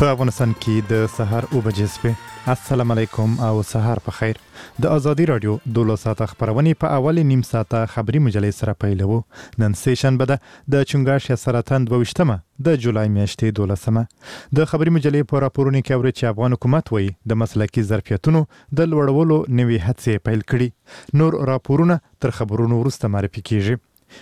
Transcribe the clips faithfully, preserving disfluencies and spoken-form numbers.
په افغانستان کې د سهار اوه بجې شپې. السلام علیکم او سهار په خیر. د ازادي رادیو دولس ساعته خبرونه په اول نیم ساعته خبري مجلې سره پیلوو. نن سه شنبه ده د چنګاښ سرطان دوه د جولای میاشتې دولسمه. د خبري مجلې په راپورونو کې اوري چې افغان حکومت وایي د مسلکي ظرفیتونو د لوړولو نوې هڅې پیل کړي. نور راپورونه تر خبرونو وروسته معرفي کیږي.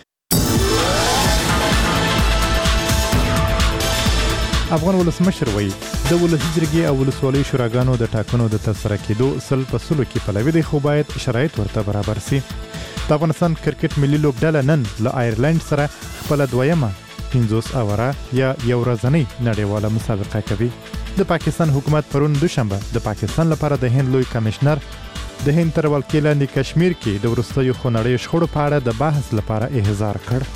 افغان ولسمشر وایي د ولسي جرګې او ولسوالۍ شوراګانو د ټاکنو د ترسره کېدو سل په سلو کې پلوي دی، خو باید شرایط ورته برابر سي. د افغانستان کرکټ ملي لوبډله نن له آیرلند سره خپل دویمه پنځوس اوره یا یو ورځنۍ نړیواله مسابقه کوي. د پاکستان حکومت پرون دوشنبه د پاکستان لپاره د هند لوی کمشنر د هند تر ولکې لاندې کشمیر کې د وروستیو خونړیو شخړو په اړه د بحث لپاره احضار کړ.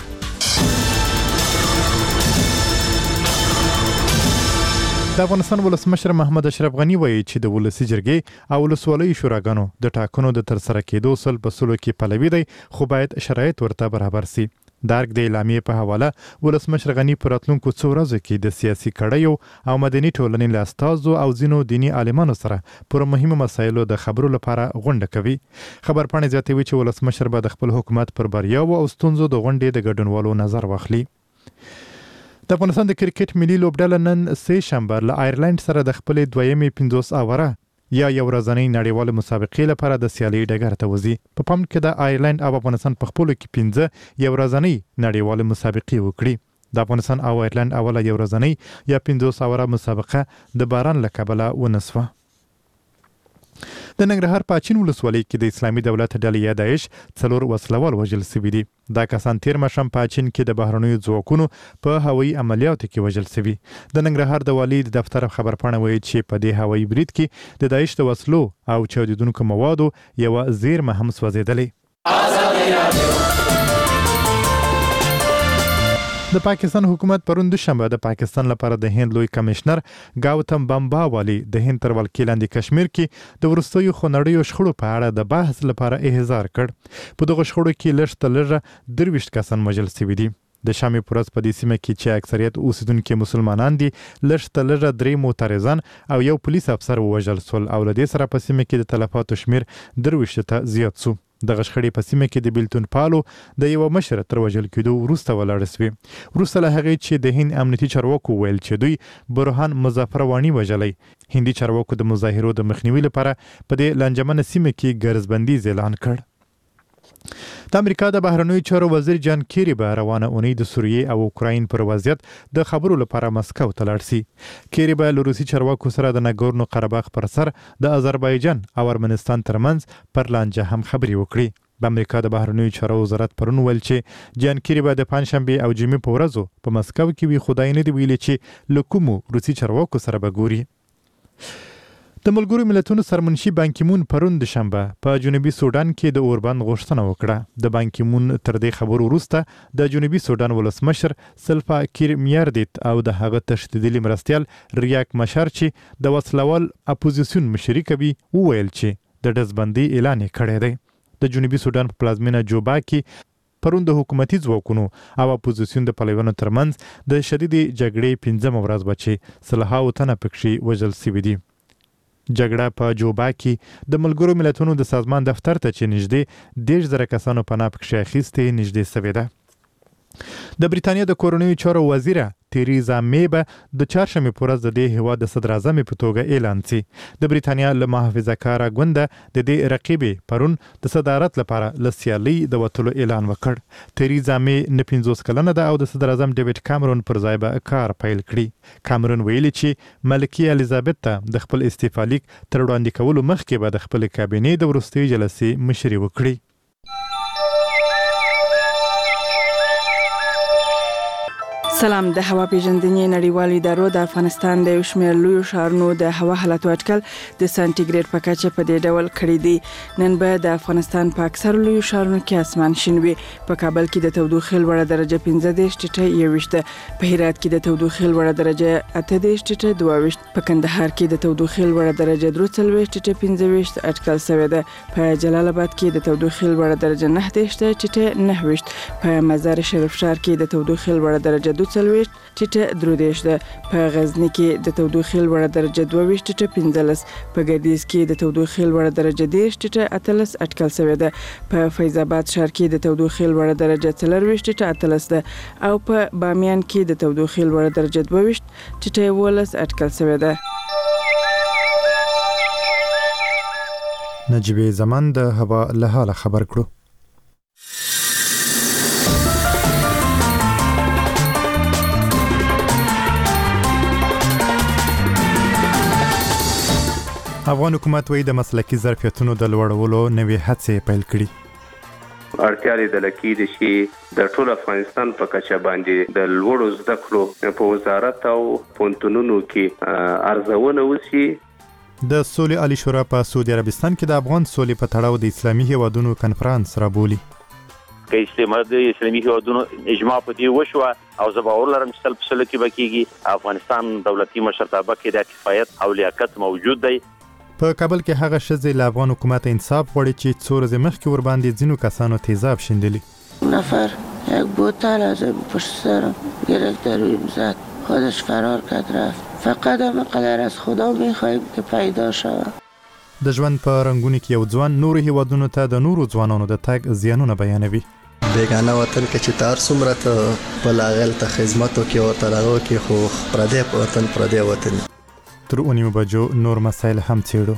د افغانستان ولسمشر محمد اشرف غنی وایي چې د ولسي جرګې او ولسوالۍ شوراګانو د ټاکنو د ترسره کېدو سل په سلو کې پلوي دی، خو باید شرایط ورته برابر سي. دارک د اعلامیې په حواله ولسمشر غنی په راتلونکو څو ورځو کې د سیاسي کړیو او مدني ټولنې له استازو او ځینو دیني عالمانو سره پر مهمو مسایلو د خبرو لپاره غونډه کوي. خبرپاڼې زیاتوي چې ولسمشر به د خپل حکومت پر بریاوو او ستونزو د غونډې د ګډونوالو نظر واخلي. د افغانستان د کرکټ ملي لوبډله نن سه شنبه له آیرلند سره د خپلې دویمې پنځوس اوره یا یو ورځنۍ نړیواله مسابقې لپاره د سیالۍ ډګر ته وځي. په پام کې د آیرلند او افغانستان په خپلو کې پنځه یو ورځنۍ نړیواله مسابقې وکړي. د افغانستان او آیرلند اوله یو ورځنۍ یا پنځوس اوره مسابقه د باران له کبله ونسوه. د ننګرهار په اچین ولسوالۍ کې د اسلامي دولت ډلې یا داعش څلور وسلوال وژل شوي دي. دا کسان تیر ماښام په اچین کې د بهرنیو ځواکونو په هوایي عملیاتو کې وژل شوي. د ننګرهار د والي د دفتر خبرپاڼه وایي چې په دې هوایي برید کې د داعش د وسلو او چاودیدونکو موادو یوه زیرمه هم سوځېدلې. د پاکستان حکومت پرون دوشنبه د پاکستان لپاره د هند لوی کمشنر گاوتم بامبا والی د هند تر ولکې لاندې کشمیر کې د وروستیو خونړیو شخړو په اړه د بحث لپاره احضار کړ. په دغه شخړو کې لږ تر لږه درویشت کسان وژل شوي دي. د شامي پرز په دې سیمه کې چې اکثریت اوسیدونکي مسلمانان دي، لږ تر لږه درې معترضان او یو پولیس افسر ووژل شول او له دې سره په سیمه کې د تلفاتو شمیر درویشت ته زیات شو. دغه شخړې په سیمه کې د بیلتون پالو د یو مشر تر وژل کېدو وروسته ولاړ شوې. وروسته له هغې چې د هند امنیتي چارواکو ویل چې دوی برهان مظفر وانی وژلی. هندي چارواکو د مظاهرو د مخنیوي لپاره په دې لانجمنه سیمه کې ګرځبندیز اعلان کړ. د امریکا د بهرنیو چارو وزیر جان کیری به روانه اونۍ د سوریې او اوکراین پر وضعیت د خبرو لپاره مسکو ته لاړ شي. کیری به له روسي چارواکو سره د ناګورنو قرهباغ پر سر د آذربایجان او ارمنستان ترمنځ پر لانجه هم خبرې وکړي. د امریکا د بهرنیو چارو وزارت پرون ویل چې جان کیری به د پنځشنبې او جمعې په ورځو په مسکو کې وي، خدای نه دی ویلي چې له کومو روسي چارواکو سره به ګوري. د ملګرو ملتونو سرمنشي بانکیمون پرون دوشنبه په جنوبي سودان کې د اوربند غوښتنه وکړه. د بانکیمون تر دې خبرو وروسته د جنوبي سودان ولسمشر سلفا کیر میاردیت او د هغه تشدیدي مرستیال ریاک مشر چې د وسلوال اپوزیسیون مشري کوي وویل چې د ډزبندي اعلان کړی دی. د جنوبي سودان په پلازمینه جوبا کې پرون د حکومتي ځواکونو او اپوزیسیون د پلویانو ترمنځ د شدیدې جګړې پنځمه ورځ وه چې سلهاوو تنه پکښې وژل شوي دي. جګړه په جوبا کې د ملګرو ملتونو د سازمان دفتر ته چې نږدې دېرش زره کسانو پناه پکښې اخیستې نږدې سوې ده. د بریتانیا د کورنیو چارو وزیره تریزا می به د چهارشنبې په ورځ د دې هیواد د صدر اعظمې په توګه اعلان شي. د بریتانیا له محافظه کاره ګونده د دې رقیبې پرون د صدارت لپاره له سیالۍ د وتلو اعلان وکړ. تریزا می نه پنځوس کلنه ده او د صدر اعظم ډیوډ کامرون پر ځای به کار پیل کړي. کامرون ویلي چې ملکې الیزابت ته د خپل استعفا لیک تر وړاندې کولو مخکې به د خپل کابینې د وروستۍ جلسې مشري وکړي. سلام. د هوا پیژندنې نړیوالې ادارو د افغانستان د یو شمېر لویو ښارونو د هوا حالت اټکل د سانتیګریډ په کچه په دې ډول کړی دی. نن به د افغانستان په اکثر لویو ښارونو کې اسمان شین وي. په کابل کې د تودوخې لوړه درجه پنځه دېرش ټیټه یوویشت، په هرات کې د تودوخې لوړه درجه اته دېرش ټیټه دوه ویشت، په کندهار کې د تودوخې لوړه درجه درې څلوېښت ټیټه پنځه ویشت اټکل شوې ده. په جلال آباد کې د تودوخې لوړه درجه نهه دېرش ټیټه نهه ویشت، په مزار شریف ښار کې د تودوخې لوړه درجه دوه څلوېښت ټیټه درې دېرش ده. په غزني کې د تودوخې لوړه درجه دوه ویشت ټیټه پنځلس، په ګردیز کې د تودوخې لوړه درجه دېرش ټیټه اتلس اټکل شوې ده. په فیض آباد ښار کې د تودوخې لوړه درجه څلورویشت ټیټه اتلس ده او په بامیان کې د تودوخې لوړه درجه دوه ویشت ټیټه یولس اټکل شوې ده. نجیبه زمان د هوا له حاله خبر کړو. افغان حکومت وایي د مسلکي ظرفیتونو د لوړولو نوې هڅې پیل کړي. اړتیا لیدل کېږي چې د ټول افغانستان په کچه باندې د لوړو زده کړو په وزارت او پوهنتونونو کې ارزونه وشي. د سولې عالی شورا په سعودي عربستان کې د افغان سولې په تړاو د اسلامي هیوادونو کنفرانس رابولي. که استعمار د اسلامي هیوادونو اجماع په دې وشوه او زه باور لرم چې تل په سوله کې به کېږي. افغانستان دولتي مشرتابه کې د کفایت او لیاقت موجود دی. په کابل کې هغه ښځې له افغان حکومت انصاف غواړي چې څو ورځې مخکې ورباندې ځینو کسانو تیزاب شیندلي. نفر یک بوتل از پشت سرم گرفت رویم زد، خودش فرار کرد رفت. فقط همقدر از خدا میخوایم که پیدا شود. د ژوند په رنګونو کې یو ځوان نورو هیوادونو ته د نورو ځوانانو د تګ زیانونه بیانوي. بیگانه وطن کې چې تار څومره ته په لاغل ته خدمت وکړي او ترغو کې خو پردی وطن پردی وطن. تر اونیمو بجو نور مسایل هم څېړو.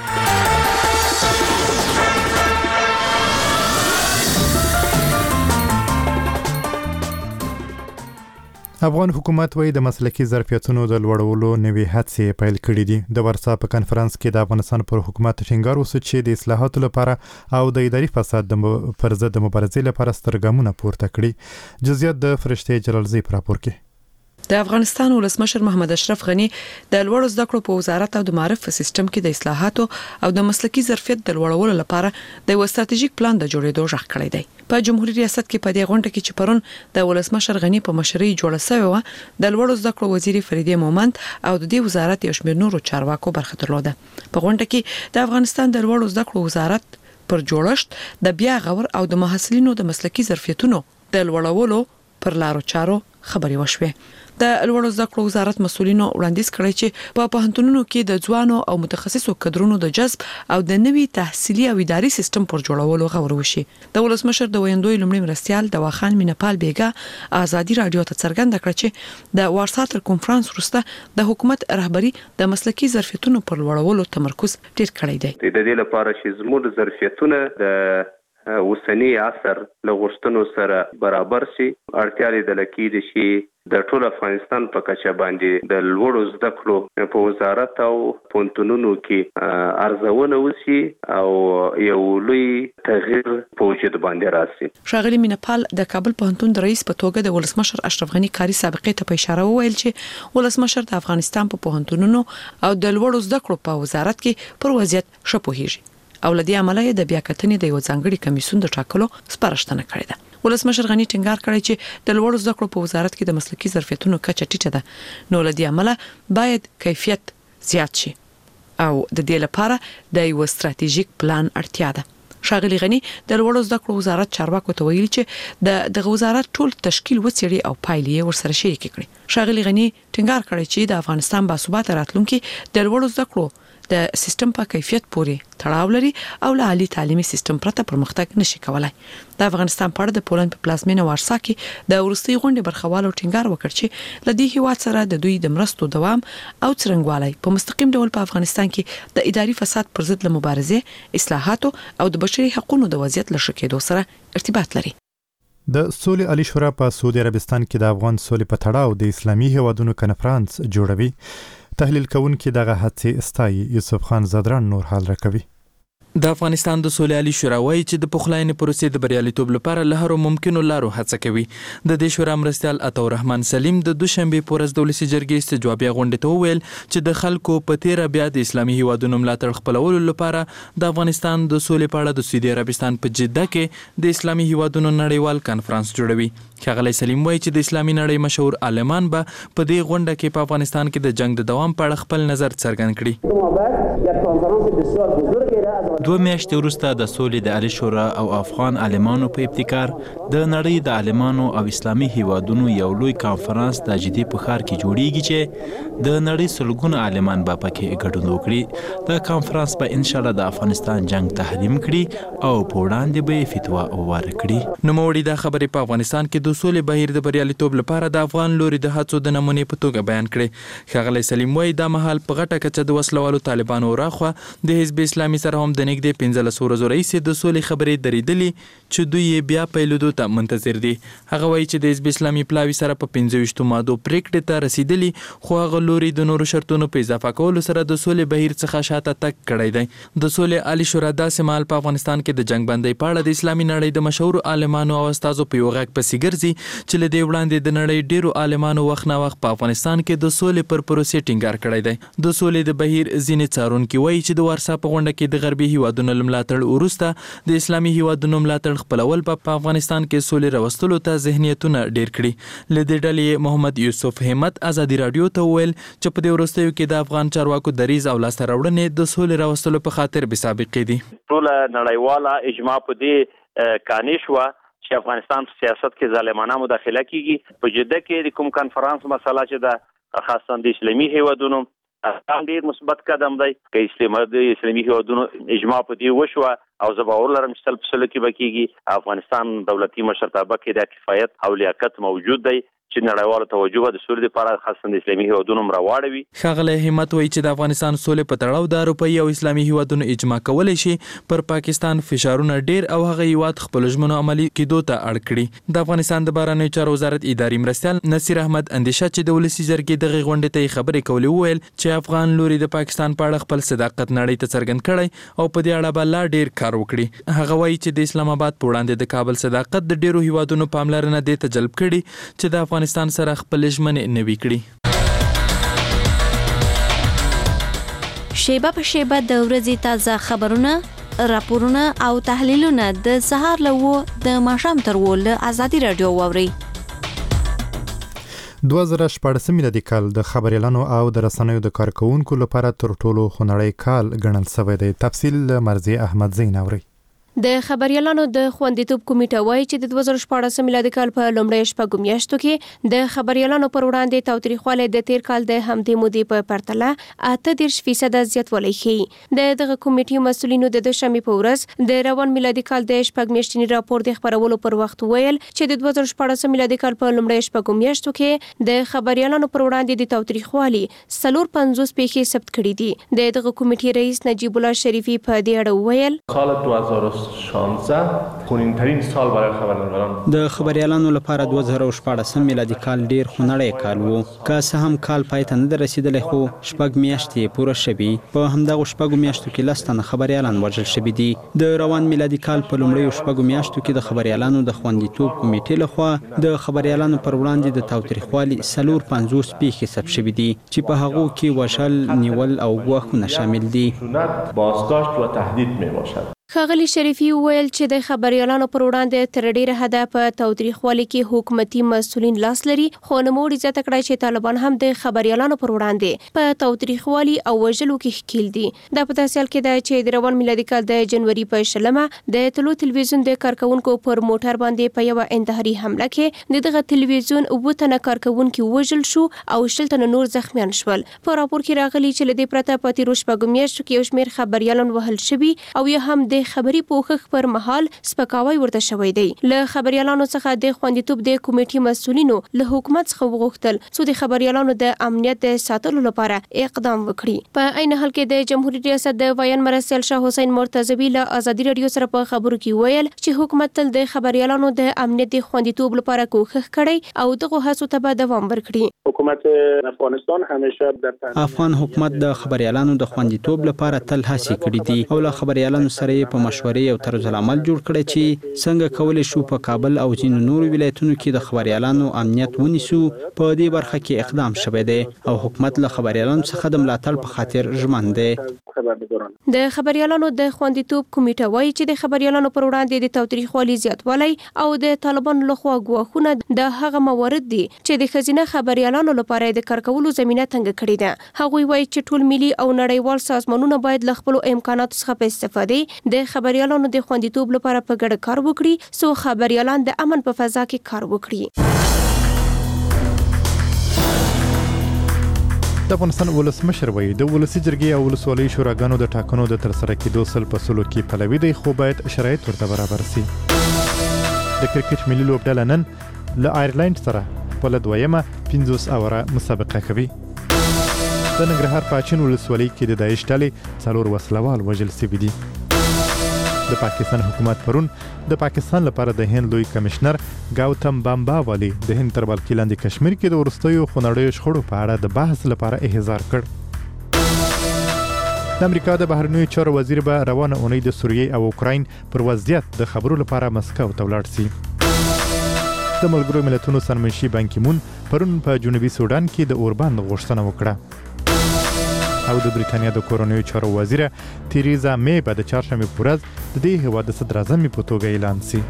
افغان حکومت وایي د مسلکي ظرفیتونو د لوړولو نوې هڅې پیل کړې دي. د ورسا په کنفرانس کې د افغانستان پر حکومت ټینګار وشو چې د اصلاحاتو لپاره او د اداري فساد د پر ضد د مبارزې لپاره ستر ګامونه پورته کړي. جزئیات د فرشته جلالزی په راپور کې. د افغانستان ولسمشر محمد اشرف غنی د لوړو زده کړو په وزارت او د معرف په سیستم کې د اصلاحاتو او د مسلکي ظرفیت د لوړولو لپاره د یو ستراتیژیک پلان د جوړېدو ژغ کړی دی. په جمهوریت ریاست کې په دې غونډه کې چې پرون د ولسمشر غنی په مشرۍ جوړه شوې و، د لوړو زده کړو وزیر فریدې مومند او د دې وزارت یو شمېر نورو چارواکو برخه درلوده. په غونډه کې د افغانستان د لوړو زده کړو وزارت پر جوړښت د بیا غور او د محصلینو د مسلکي ظرفیتونو د لوړولو پر لارو چارو خبرې وشوې. د لوړو زده کړو وزارت مسؤلینو وړاندیز کړی چې په پوهنتونونو کې د ځوانو او متخصصو کډرونو د جذب او د نوي تحصیلي او اداري سیستم پر جوړولو غوړ وشي. د ولسمشر د ویندوی لومړي مرستيال د واخان مینپال بیګا ازادي رادیو ته څرګنده کړ چې د وارساتر کنفرانس وروسته د حکومت رهبری د مسلکي ظرفیتونو پر لوړولو تمرکز ډیر کړی دی. د دې لپاره چې زموږ ظرفیتونه د اوسنی عصر له غوښتنو سره برابر شي، اړتیا لیدل کېږي چې د ټول افغانستان په کچه باندې د لوړو زده کړو په وزارت او پوهنتونونو کې ارزونه وشي او یو لوی تغییر په وجود باندې راشي. ښاغلي مینپال د کابل پوهنتون د رئیس په توګه د ولسمشر اشرف غنی کاري سابقې ته په اشاره وویل چې ولسمشر د افغانستان په پوهنتونونو او د لوړو زده کړو په وزارت کې پر وضعیت ښه پوهیږي او لدی عمله د بیا کتنې د یو ځانګړي کمیسیون د ټاکلو سپارښتنه کړې ده. ولسمشر غنی ټینګار کړی چې د لوړو زده کړو په وزارت کې د مسلکي ظرفیتونو کچه ټیټه ده، نو لدی عمله باید کیفیت زیات شي او د دې لپاره د یو ستراتیژیک پلان اړتیا ده. ښاغلي غنی د لوړو زده کړو وزارت چارواکو ته ویلي چې د دغه وزارت ټول تشکیل وڅېړي او پایلې ورسره شریک کړي. ښاغلي غنی ټینګار کړی چې د افغانستان باثباته راتلونکي د لوړو زده کړو د سیستم په کیفیت پورې تړاو لري او له عالی تعلیمي سیستم پرته پرمختګ نشي کولای. د افغانستان په اړه د پولند په پلازمینه وارسا کې د ورستي غونډې برخوالو ټینګار وکړ چې لدی هیواد سره د دوی د مرستو دوام او څرنګوالي په مستقیم ډول په افغانستان کې د اداري فساد پر ضد له مبارزې، اصلاحاتو او د بشري حقوقو د وضعیت له ښه کېدو سره ارتباط لري. د سولې عالی شورا په سعودي عربستان کې د افغان سولې په تړاو د اسلامي هیوادونو کنفرانس جوړوي. تحلیل کوونکي دغه هڅې استایي. یوسف خان زادران نور حال راکوي. د افغانستان د سولې عالی شورا وایي چې د پخلاینې پروسې د بریالیتوب لپاره له هرو ممکنو لارو هڅه کوي. د دې شورا مرستیال عطاالرحمن سلیم د دوشنبه په ورځ د ولسي جرګې استجوابیه غونډې ته وویل چې د خلکو په تیره بیا د اسلامي هیوادونو ملاتړ خپلولو لپاره د افغانستان د سولې په اړه د سعودي عربستان په جده کې د اسلامي هیوادونو نړیوال کنفرانس جوړوي. ښاغلی سلیم وایي چې د اسلامي نړۍ مشهور عالمان به په دې غونډه کې په افغانستان کې د جنگ د دوام په اړه خپل نظر څرګند کړي. دوه میاشتې وروسته د سولې د عالي شورا او افغان عالمانو په ابتکار د نړۍ د عالمانو او اسلامي هیوادونو یو لوی کانفرنس د جدي په ښار کې جوړیږي چې د نړۍ سلګونه عالمان به پکې ګډون وکړي. د کانفرنس به ان شاء الله د افغانستان جنگ تحریم کړي او په وړاندې به فتوا وورکړي. نوموړي دا خبرې په افغانستان کې د سولې بهیر د بریالیتوب لپاره د افغان لوري د هڅو د نمونې په توګه بیان کړي. ښاغلی سلیم وایي دا مهال په غټه کچه د وسلوالو طالبانو راخوا د حزب اسلامي سره هم د نږدې پنځلسو ورځو راهیسې د سولې خبرې درېدلې چې دوی یې بیا پیلېدو ته منتظر دي. هغه وایي چې د حزب اسلامي پلاوي سره په پنځه ویشتو مادو پرېکړې ته رسېدلي، خو هغه لوري د نورو شرطونو په اضافه کولو سره د سولې بهیر څخه شاته تګ کړی دی. د سولې عالي شورا داسې مهال په افغانستان کې د جنګ بندۍ په اړه د اسلامي نړۍ د مشهورو عالمانو او استازو په یو غږ پسې ګرځي چې له دې وړاندې د نړۍ ډېرو عالمانو وخت نه وخت په افغانستان کې د سولې پر پروسې ټینګار کړی دی. د سولې د بهیر ځینې څارونکي وایي چې د وارسا په غونډه کې د غربي هیوادونو له ملاتړ وروسته د اسلامي هیوادونو ملاتړ خپلول به په افغانستان کې سولې راوستلو ته ذهنیتونه ډېر کړي. له دې ډلې محمد یوسف همت ازادي راډیو ته وویل چې په دې وروستیو کې د افغان چارواکو دریځ او لاسته راوړنې د سولې راوستلو په خاطر بې سابقې دي. ټوله نړیواله اجماع په دې قانع شوه چې افغانستان په سیاست کې ظالمانه مداخله کیږي. په جده کې د کوم کنفرانس مسله چې د خاصه د اسلامي هیوادونو هم ډیر مثبت قدم دی. که اسلامي هیوادونو اجماع په دې وشوه او زه باور لرم چې سل په سلو کې به کېږي. افغانستان دولتي مشرتابه کې د کفایت او لیاقت موجود دی چې نړیواله توجه د سولې لپاره خاصه د اسلامي هیوادونو راواړوي. ښاغلی همت وایي چې د افغانستان سولې په تړاو د اروپایي او اسلامي هیوادونو اجماع کولی شي پر پاکستان فشارونه ډیر او هغه هیواد خپلو ژمنو عملي کېدو ته اړ کړي. د افغانستان د بهرنیو چارو وزارت اداري مرستیال نصیر احمد اندیشه چې د ولسي جرګې دغې غونډې ته یې خبرې کولې وویل چې افغان لوري د پاکستان په اړه خپل صداقت نړۍ ته څرګند کړی او په دې اړه به لا ډیر کار وکړي. هغه وایي چې د اسلام آباد په وړاندې د کابل صداقت د ډیرو هیوادونو پاملرنه دې ته جلب کړي چې د افغانستان سره خپل ژمنې نوي کړي. شیبه په شیبه د ورځې تازه خبرونه، راپورونه او تحلیلونه د سهار له اوه د ماښام تر اوه له ازادي راډیو واورئ. دوه زره شپاړسم میلادي کال د خبریالانو او د رسنیو د کارکونکو لپاره تر ټولو خونړی کال ګڼل شوی دی. تفصیل مرضی احمد زین اوري. د خبریالانو د خوندیتوب کمیټه وایي چې د دوه زره شپاړسم میلادي کال په لومړۍ شپږو میاشتو کې د خبریالانو پر وړاندې تاوتریخوالی د تیر کال د همدې مودې په پرتله اته دېرش فیصده زیاتوالی ښیي. د دغه کمیټې مسؤلینو د دوشنبې په ورځ د روان میلادي کال د شپږ میاشتني راپور د خپرولو پر وخت ویل چې د دوه زره شپاړسم میلادي کال په لومړۍ شپږو میاشتو کې د خبریالانو پر وړاندې د تاوتریخوالي څلور پنځوس پیښې ثبت کړي دي. د دغه کمیټې رئیس نجیب الله شریفي په دې اړه وویل سال دوه هزار شانزده خونین‌ترین سال برای خبرنگاران. د خبریالانو لپاره دوه زره شپاړسم میلادي کال ډیر خونړی کال وو. که څه هم کال پای ته نه رسیدلی خو شپږ میاشتې پوره شوي. په همدغه شپږو میاشتو کې لس تنه خبریالان وژل شوي دي. د روان میلادي کال په لومړیو شپږو میاشتو کې د خبریالانو د خوندیتوب کمیټې لخوا د خبریالانو پر وړاندې د تاوتریخوالي څلور پنځوس پیښې ثبت شوي دي چې په هغو کې وژل، نیول او ګواښونه شامل دي. بازداشت و تهدید میباشد. ښاغلي شریفي وویل چې د خبریالانو پر وړاندې تر ډیره حده په تاوتریخوالي کې حکومتي مسؤلین لاس لري، خو نوموړي زیاته کړه چې طالبان هم د خبریالانو پر وړاندې په تاوتریخوالي او وژلو کې ښکیل دي. دا په داسې حال کې ده چې د روان میلادي کال د جنوري په شلمه د طلوع تلویزیون د کارکونکو پر موټر باندې په یوه انتحاري حمله کې د دغه تلویزیون اووه تنه کارکونکي وژل شو او شل تنه نور زخمیان شول. په راپور کې راغلي چې له دې پرته په تیرو شپږو میاشتو کې یو شمېر خبریالان وهل شوي او یا هم د خبري پوښښ پر مهال سپکاوی ورته شوی دی. له خبریالانو څخه د خوندیتوب د کمیټې مسؤلینو له حکومت څخه وغوښتل څو د خبریالانو د امنیت د ساتلو لپاره اقدام وکړي. په عین حال کې د جمهوریت ریاست د ویان مرستیال شاه حسین مرتضوی له ازادي راډیو سره په خبرو کې ویل چې حکومت تل د خبریالانو د امنیت د خوندیتوب لپاره کوښښ کړی او دغه هڅو ته به دوام ورکړي. حکومت افغانستان همیشه در افغان حکومت د خبریالانو د خوندیتوب لپاره تل هڅې کړې دي او له خبریالانو سره ادارې په مشورې یو طرز العمل جوړ کړی چې څنګه کولی شو په کابل او ځینو نورو ولایتونو کې د خبریالانو امنیت ونیسو. په دې برخه کې اقدام شوی دی او حکومت له خبریالانو څخه د ملاتړ په خاطر ژمن دی. د خبریالانو د خوندیتوب کمیټه وایي چې د خبریالانو پر وړاندې د تاوتریخوالي زیاتوالی او د طالبانو لخوا ګواښونه د هغه موارد دي چې د ښځینه خبریالانو لپاره د کار کولو زمینه تنګه کړې ده. هغوی وایي چې ټول ملي او نړیوال سازمانونه باید له خپلو امکاناتو څخه په استفادې د خبریالانو د خوندیتوب لپاره په ګډه کار وکړي څو خبریالان د امن په فضا کې کار وکړي. د افغانستان ولسمشر وایي د ولسي جرګې او ولسوالۍ شوراګانو د ټاکنو د ترسره کېدو سل په سلو کې پلوي دی، خو باید شرایط ورته برابر سي. د کرکټ ملي لوبډله نن له آیرلینډ سره خپله دویمه پنځوس اوره مسابقه کوي. د ننګرهار په اچین ولسوالۍ کې د داعش ډلې څلور وسلوال وژل سوي دي. د پاکستان حکومت پرون د پاکستان لپاره د هند لوی کمشنر ګاوتم بامبا والی د هند تر ولکې لاندې کشمیر کې د وروستیو خونړیو شخړو په اړه د بحث لپاره احضار کړ. د امریکا د بهرنیو چارو وزیر به روانه اونۍ د سوریې او اوکراین پر وضعیت د خبرو لپاره مسکو ته ولاړ سي. د ملګرو ملتونو سرمنشي بان کی مون پرون په جنوبي سودان کې د اوربند غوښتنه وکړه. او د بریټانیا د کورنیو چارو وزیره تریزا می به د چهارشنبې په ورځ د دې هیواد د صدر اعظم په توګه اعلان سي.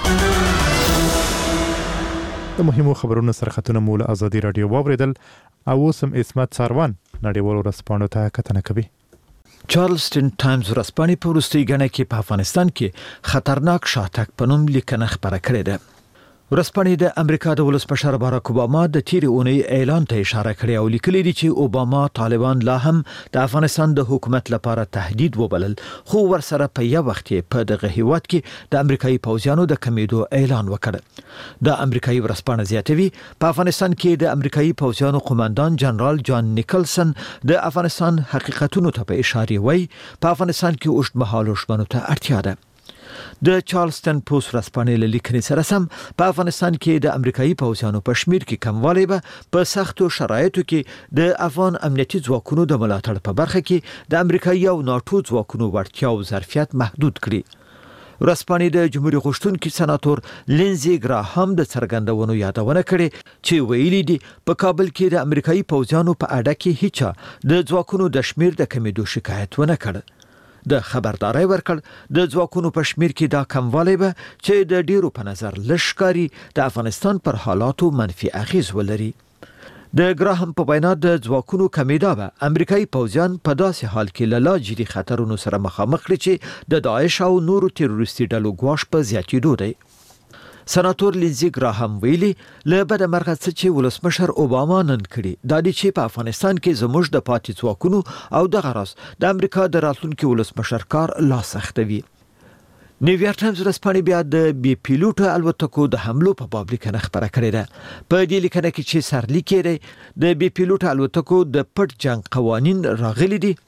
د مهمو خبرونو سرخطونه مو له ازادي راډیو واوریدل او اوس هم اسمت ساروان نړیوالو ورځپاڼو ته کتنه کوي. چارلسټن ټایمز ورځپاڼې په وروستۍ ګڼه کې په افغانستان کې خطرناک شاتګ په نوم لیکنه خپره کړې ده. ورځپاڼې د امریکا د ولسمشر باراک اوباما د تیرې اونۍ اعلان ته اشاره کړې او لیکلي دي چې اوباما طالبان لا هم د افغانستان د حکومت لپاره تهدید وبلل، خو ورسره په یو وخت په دغه هیواد کې د امریکایي پوځیانو د کمیدو اعلان وکړ. د امریکایي ورځپاڼه زیاتوي په افغانستان کې د امریکایي پوځیانو قوماندان جنرال جان نیکلسن د افغانستان حقیقتونو ته په اشاره وایي په افغانستان کې اوږدمهاله ژمنو ته اړتیا ده. د چارلسټن پوسټ ورځپاڼې له لیکنې سره سم په افغانستان کې د امریکایي پوځیانو په شمیر کې کموالی به په سختو شرایطو کې د افغان امنیتي ځواکونو د ملاتړ په برخه کې د امریکایي او ناټو ځواکونو وړتیا او ظرفیت محدود کړي. ورځپاڼې د جمهوریت غوښتونکي سناتور لینزي ګراهام د څرګندونو یادونه کړې چې ویلي دي په کابل کې د امریکایي پوځیانو په اډه کې هیڅ د ځواکونو د شمیر د کمیدو شکایت ونه کړ. د خبرداري ورکړ د ځواکونو په شمیر کې دا کموالی به چې د ډیرو په نظر لشکاري د افغانستان پر حالاتو منفي اغیز ولري. د ګراهم په وینا د ځواکونو کمیدا به امریکایي پوځیان په داسې حال کې له لا جدي خطرونو سره مخامخ کړي چې د داعش او نورو تروریستي ډلو ګواښ په زیاتېدو دی. سناتور لینزي ګراهام ویلي له بده مرغه څه چې ولسمشر اوباما نن کړي دا دي چې په افغانستان کې زموږ د پاتې ځواکونو او دغه راز د امریکا د راتلونکي ولسمشر کار لا سختوي. نیویارک ټایمز ورځپاڼې بیا د بي پیلوټ الوتکو د حملو په باب لیکنه خپره کړې ده. په دې لیکنه کې چې سرلیک یې د بي پیلوټ الوتکو د پټ جنگ قوانین راغلي دي.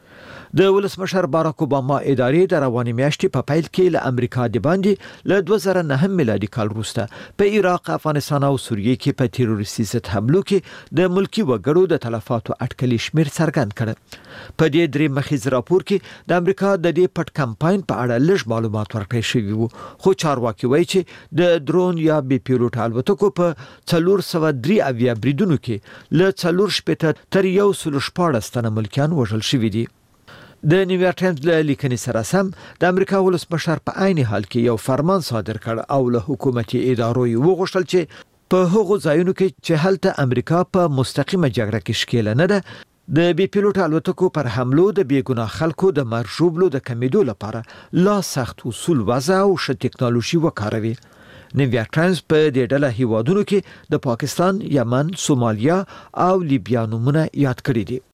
د ولسمشر باراک اوباما ادارې د روانې میاشتې په پیل کې له امریکا د باندې له دوه زره نهم میلادي کال وروسته په عراق، افغانستان او سوریې کې په تروریستي ضد حملو کې د ملکی وګړو د تلفاتو اټکلي شمیر څرګند کړ. په دې درې مخیز راپور کې د امریکا د دې پټ کمپاین په اړه لږ معلومات ورکړل شوي وو، خو چارواکي وایي چې د درون یا بي پیلوټ الوتکو په څلور سوه درې اویا بریدونو کې له څلور شپېته تر یو سل شپاړس تنه ملکیان وژل شوي دي. د نیویارک ټایمز له لیکنې سره سم د امریکا ولسمشر په عین حال کې یو فرمان صادر کړ او له حکومتي ادارو یې وغوښتل چې په هغو ځایونو کې چې هلته امریکا په مستقیمه جګړه کې ښکېله نه ده د بي پیلوټ الوتکو پر حملو د بېګناه خلکو د مرګ ژوبلو د کمیدو لپاره لا سخت اصول وضع او ښه ټکنالوژي وکاروي. نیویارک ټایمز په دې ډله هیوادونو کې د پاکستان، یمن، سومالیا او لیبیا نومونه یاد کړي دي.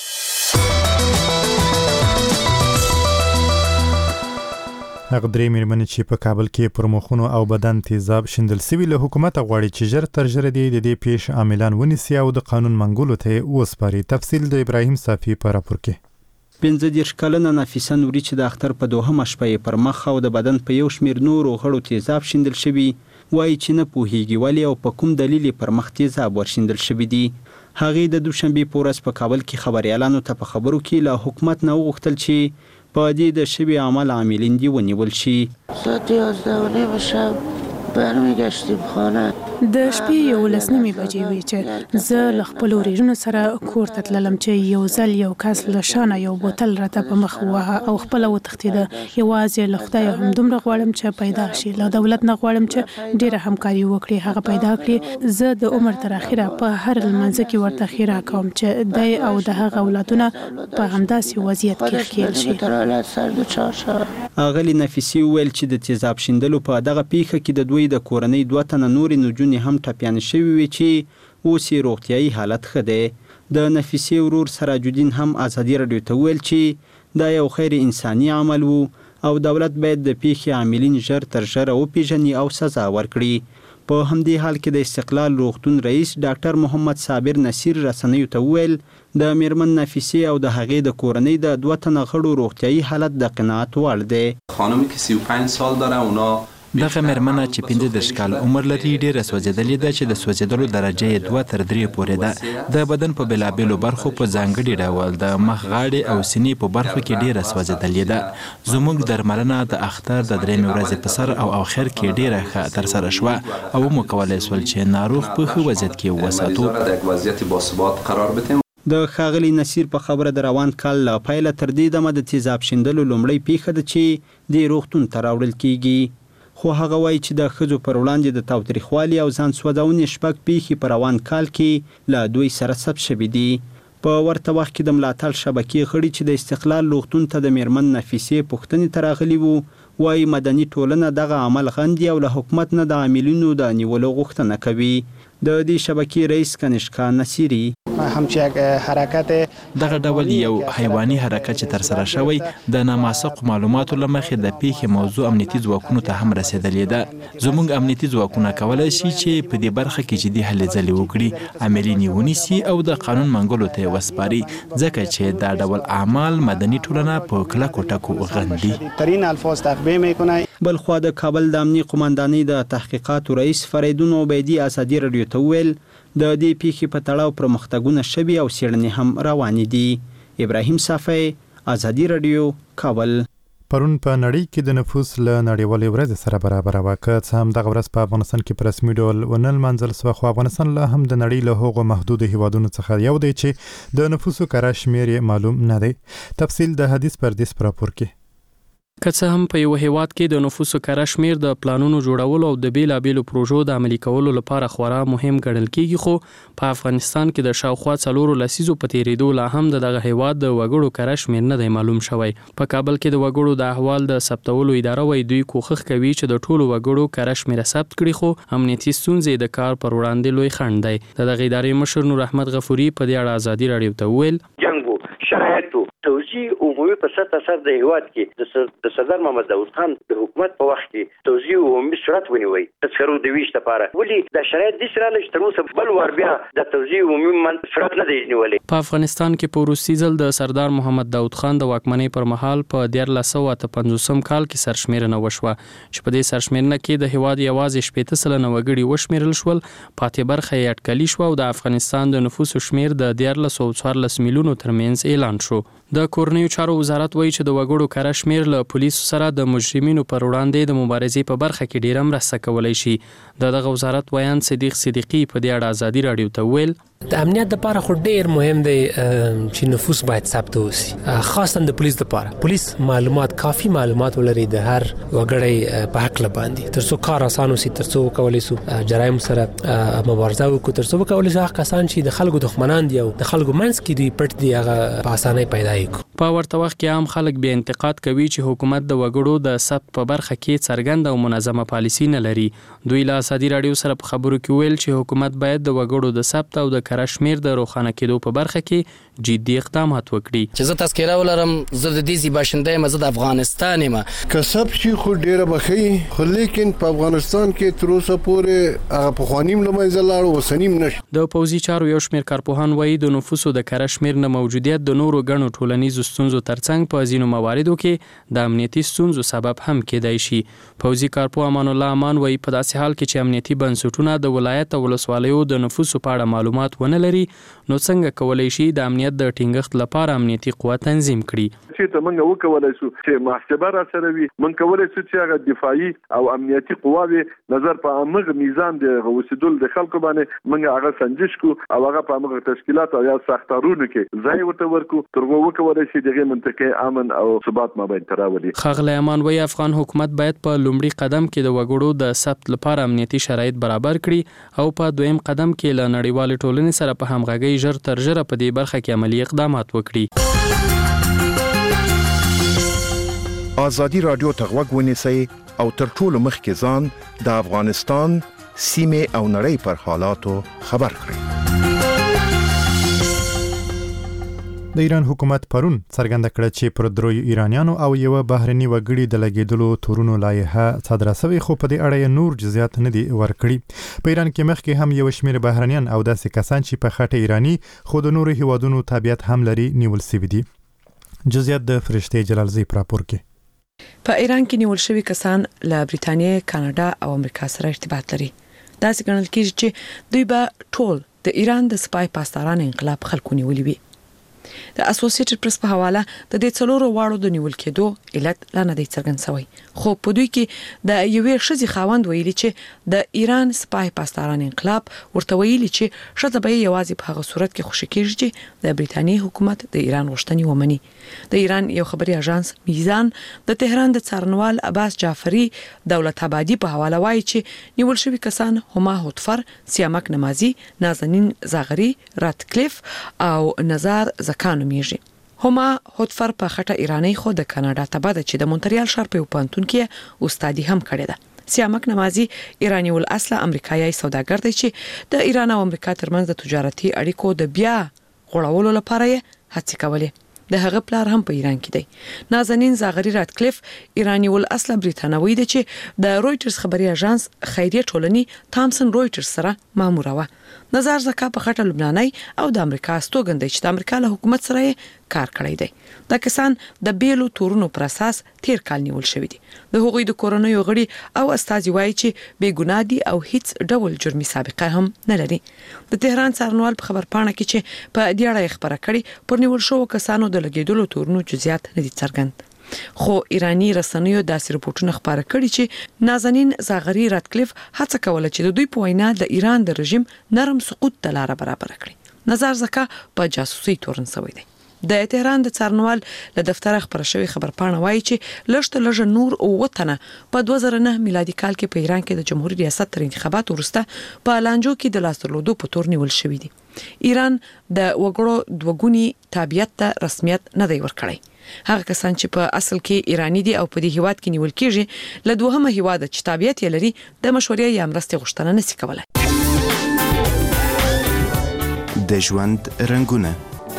هغه درې مېرمنې چې په کابل کې پر مخونو او بدن تیزاب شیندل سوي له حکومت غواړي چې ژر تر ژره د دې پیښ عاملان ونیسي او د قانون منګولو ته وسپاري. تفصیل د ابراهیم صافي په راپور کې. پنځه دېرش کلنه نفیسه نوري چې د اختر په دوهمه شپه پر مخ او د بدن په یو شمیر نورو غړو تیزاب شیندل شوي وایي چې نه پوهیږي ولې او په کوم دلیل پر مخ تیزاب ورشیندل شوي دي. هغې د دوشنبې په ورځ په کابل کې خبریالانو ته په خبرو کې له حکومت نه وغوښتل چې په دې د شوي عمل عاملین دي ونیول شي. ساعت یازده و نیم شب برمیگشتیم خانه. د شپې یولس نیمې بجې وې چې زه له خپلو وریژنو سره کور ته تللم چې یو ځل یو کس له شانه یو بوتل راته په مخ ووهه او خپله وتښتېده. یوازې له خدایه همدومره غواړم چې پیدا شي، له دولت نه غواړم چې ډېره همکاري وکړي، هغه پیدا کړي. زه د عمر تر اخره په هر لمانځه کې ورته ښېرا کوم چې دی او د هغه اولادونه په همداسې وضعیت کې ښکېل شي. اغلې نفیسي وویل چې د تیزاب شیندلو په دغه پیښه کې د دوی د کورنۍ دوه تنه نورې نجونې هم ټپیانې شوې وې چې اوس یې روغتیایي حالت ښه دی. د نفیسي ورور سراج الدین هم ازادي راډیو ته وویل چې دا یو خیر انساني عمل وو او دولت باید د پیښې عاملین ژر تر ژره وپیژني او سزا ورکړي. په همدې حال کې د استقلال روغتون رئیس ډاکټر محمد صابر نصیر رسنیو ته وویل د میرمن نفیسي او د هغې د کورنۍ د دوه تنه غړو روغتیایي حالت د قناعت وړ دی. خانمی که سی و پنج سال داره اونا دغه مېرمنه چې پنځه دېرش کال عمر لري ډېره سوځېدلې ده چې د سوځېدلو درجه یې دوه تر درې پورې ده. د بدن په بېلابېلو برخو په ځانګړي ډول د مخ غاړې او سینې په برخو کې ډېره سوځېدلې ده. زموږ درملنه د اختر د درېیمې ورځې په سر او اخر کې ډېره ښه ترسره شوه او موږ کولی سول چې ناروغ په ښه وضعیت کې وساتو. د ښاغلي نصیر په خبره د روان کال له پیله تر دې دمه د تیزاب شیندلو لومړۍ پیښه ده چې دې روغتون ته راوړل کیږي. خو هغه وایي چې د ښځو پر وړاندې د تاوتریخوالي او ځان سوځونې شپږ پیښې په روان کال کې له دوی سره ثبت شوي دي. په ورته وخت کې د ملاتړ شبکې غړي چې د استقلال روغتون ته د میرمن نفیسې پوښتنې ته راغلي وو وایي مدني ټولنه دغه عمل غندي او له حکومت نه د عاملینو د نیولو غوښتنه کوي. د دې شبکې رئیس کنشکا نصیری دغه ډول یو حیواني حرکت چې ترسره شوی د ناموثق معلوماتو له مخې د پیښې موضوع امنیتي ځواکونو ته هم رسېدلې ده. زموږ امنیتي ځواکونه کولی شي چې په دې برخه کې جدي هلې ځلې وکړي، عاملین یې ونیسي او د قانون منګولو ته یې وسپاري، ځکه چې دا ډول اعمال مدني ټولنه په کلکو ټکو غندي. بلخوا د کابل د امنیتي قومندانۍ د تحقیقاتو رئیس فریدون عبیدي ازادي راډیو ته وویل د دې پیښې په تړاو پرمختګونه شوي او څېړنې هم روانې دي. ابراهیم صافی، ازادي راډیو، کابل. پرون په نړۍ کې د نفوس له نړیوالې ورځې سره برابر وه، که څه هم دغه ورځ په افغانستان کې په رسمي ډول ونه لمانځل سوه، خو افغانستان لا هم د نړۍ له هغو محدودو هیوادونو څخه یو دی چې د نفوسو کره شمېر یې معلوم نه دی. تفصیل د حدیث پردیس په راپور کې. که څه هم په یو هیواد کې د نفوسو کره شمېر د پلانونو جوړولو او د بیلابیلو پروژو د عملي کولو لپاره خورا مهم ګڼل کېږي، خو په افغانستان کې د شاوخوا څلورو لسیزو په تېرېدو لا هم د دغه هیواد د وګړو کره شمېر نه دی معلوم شوی. په کابل کې د وګړو د احوال د ثبتولو اداره وایي دوی کوښښ کوي چې د ټولو وګړو کره شمېره ثبت کړي، خو امنیتي ستونزې د کار پر وړاندې لوی خنډ دی. د دغه ادارې مشر نور احمد غفوري په دې اړه ازادي راډیو ته وویل جنګو شرایطو توزیع عمومي په سطح سر د هیواد کې د صدر محمد داود خان د حکومت په وخت کې توزیع عمومي صورت ونیوي تذکرو د ویش لپاره، ولې د شرایط د سره لږ تر اوسه بل ور بیا د توزیع عمومي صورت نه دی نیولې. په افغانستان کې په وروستي ځل د سردار محمد داود خان د واکمنۍ پر مهال په دیارلس سوه اته پنځوسم کال کې سرشمېرنه وشوه چې په دې سرشمېرنه کې د هیواد یوازې شپېته سلنه وګړي وشمېرل شول، پاتې برخه یې اټکلي شوه او د افغانستان د نفوسو شمېر د دیارلس او څوارلس میلیونو ترمنځ اعلان شو. د کورنیو چارو وزارت وایي چې د وګړو کره شمېر له پولیسو سره د مجرمینو پر وړاندې د مبارزې په برخه کې ډېره مرسته کولی شي. د دغه وزارت ویان صدیق صدیقي په دې اړه ازادي راډیو ته وویل د امنیت لپاره خو ډیر مهم دی چې نفوس باید ثبت وسی، خاصا د پولیس لپاره. پولیس معلومات کافي معلومات ولري د هر وګړي په حق لباندې ترڅو کار آسان وسی، ترڅو وکولای شو جرایم سره مبارزه وکړو، ترڅو وکولای شو هغه کسان چې د خلکو دښمنان دي او د خلکو منځ کې دی پټ دی هغه په اسانۍ پیدا کړي. په ورته وخت کې عام خلک بیا انتقاد کوي چې حکومت د وګړو د ثبت په برخه کې څرګنده او منظمه پالیسي نه لري. دوی له ازادي راډیو سره په خبرو کې ویل چې حکومت باید د وګړو د ثبت او د کره شمېر د روښانه کېدو په برخه کې جدي اقدامات وکړي. چې زه تذکره ولرم زه د دې باشنده یم، زه د افغانستان یم. کسب چې خو ډیره بخي، خو لیکن په افغانستان کې تر اوسه پورې هغه پخوانیم لمنځه لاړ وسنیم نشي. د پوځي چارو یو شمېر کارپوهان وایي د نفوسو د کره شمېر نه موجودیت د نورو ګڼو ټولنیزو ستونزو ترڅنګ په ځینو مواردو کې د امنیتي ستونزو سبب هم کېدای شي. پوځي کارپوه امان الله امان وایي په داسې حال کې چې امنیتي بنسټونه د ولایت او ولسوالیو د نفوسو په اړه معلومات امنیت ونه لري نو څنګه کولای شي د امنیت د ټینګښت لپاره امنیتي قوه تنظیم کړي؟ چې ته موږ وکولای شو چې محاسبه را سره وي، موږ کولای شو چې هغه دفاعي او امنیتي قواوي نظر په امغه میزان د غوسیدل د خلکو باندې موږ هغه سنجش کو او هغه په امغه تشکیلات او یا ساختارونو کې ځای ورته ورکو ترغه وکولای شي دغه منطقه امن او ثبات مابین تراولي. خغلی امان وی افغان حکومت باید په لومړي قدم کې د وګړو د ثبت لپاره امنیتي شرایط برابر کړي او په دویم قدم کې له نړیوال ټولنې سره په همغږي ژر تر ژره په دې برخه کې عملی اقدامات وکړي. آزادی رادیو ته غوږ ونیسئ او تر ټولو مخکې ځان د افغانستان سیمې او نړۍ پر حالاتو خبر کړئ. د ایران حکومت پرون څرګنده کړه چې پر دروي ایرانیانو او یو بهرني وګړي د لګیدلو تورونو لایحه صادره شوې، خو په دې اړه نور جزئیات نه دي ورکړي. په ایران کې مخکې هم یو شمېر بهرنیان او داسې کسان چې په خټه ایرانی خو د نورو هیوادونو تابعیت هم لري نیول شوي دي. جزئیات د فرشته جلالزی پر راپور کې. په ایران کې نیول شوي کسان له بریتانیا، کاناډا او امریکا سره ارتباط لري. دا څنګه کېږي چې دوی به ټول د ایران د سپای پاسداران انقلاب خلکو نیولې وي. د اسوسییټډ پریس په حواله د دې څلورو واړو د نیول کېدو علت لا نه دی څرګند شوی، خو په دوی کې د یوې ښځې خاوند ویلي چې د ایران سپای پاسداران انقلاب ورته ویلي چې ښځه به یوازې په هغه صورت کې خوشی کېږي چې د بریتانیې حکومت د ایران غوښتنې ومني. د ایران یو خبري اژانس میزان د تهران د څارنوال عباس جعفری دولت آبادی په حواله وایي چې نیول شوي کسان هما هوتفر، سیامک نمازی، نازنین زاغری، راتکلیف او نزار زکانو میږي. هما هوتفر په خټه ایرانی خو د کاناډا تبعه چې د مونټریال ښار په پوهنتون کې استادي هم کړې ده. سیامک نمازی ایرانی ول اصله امریکایي سوداګر دی چې د ایران او امریکا ترمنځ د تجارتي اړیکو د بیا غوړولو لپاره هڅې کولې. د هغه پلار هم په ایران کې دی. نازنین زاغری راتکلیف ایرانی ول اصله بریتانوي دی چې د رويټرز خبري اژانس خیریه ټولنې تامسن رويټرز سره ماموره و. نظر زکا په خټه لبناني او د امریکا استوګندې چې د امریکا له حکومت سره کار کړی دی. دا کسان د بیلو تورونو پر اساس تیر کال نیول شوی دي. د هغوی د کورونیو غړي او استازي وایي چې بې ګناه دي او هیڅ ډول جرمي سابقه هم نه لري. د تهران څارنوال په خبرپاڼه کې چې په دې اړه خبره کړې پر نیول شو کسانو د لګیدلو تورونو جزئیات نه دي څرګند. خو ایرانی رسنیو داسې رپورټونه خبره کړي چې نازنین زاغری راتکلیف هڅه کوله چې د دوی په وینا د ایران د رژیم نرم سقوط ته لار برابر کړي. نظر زکا په جاسوسي تورن شوی دی. د تهران د څارنوال له دفتر خبر شوی خبرپاڼه وایي چې لږ لږ نور او وطنه په دوه زره نه میلادي کال کې په ایران کې د جمهوریت ریاست تر انتخاباتو وروسته په لانجو کې د لاس درلودو په تور نیول شوی دی. ایران د وګړو دوګونی تابعیت ته رسمیت نه دی ورکړی. هغه کسان چې په اصل کې ایرانی دي او په دې هیواد کې نیول کېږي له دوهمه هیواد چې تابعیت یې لري د مشورې یا مرستې غوښتنه نشي کولای. د ژوند رنگونه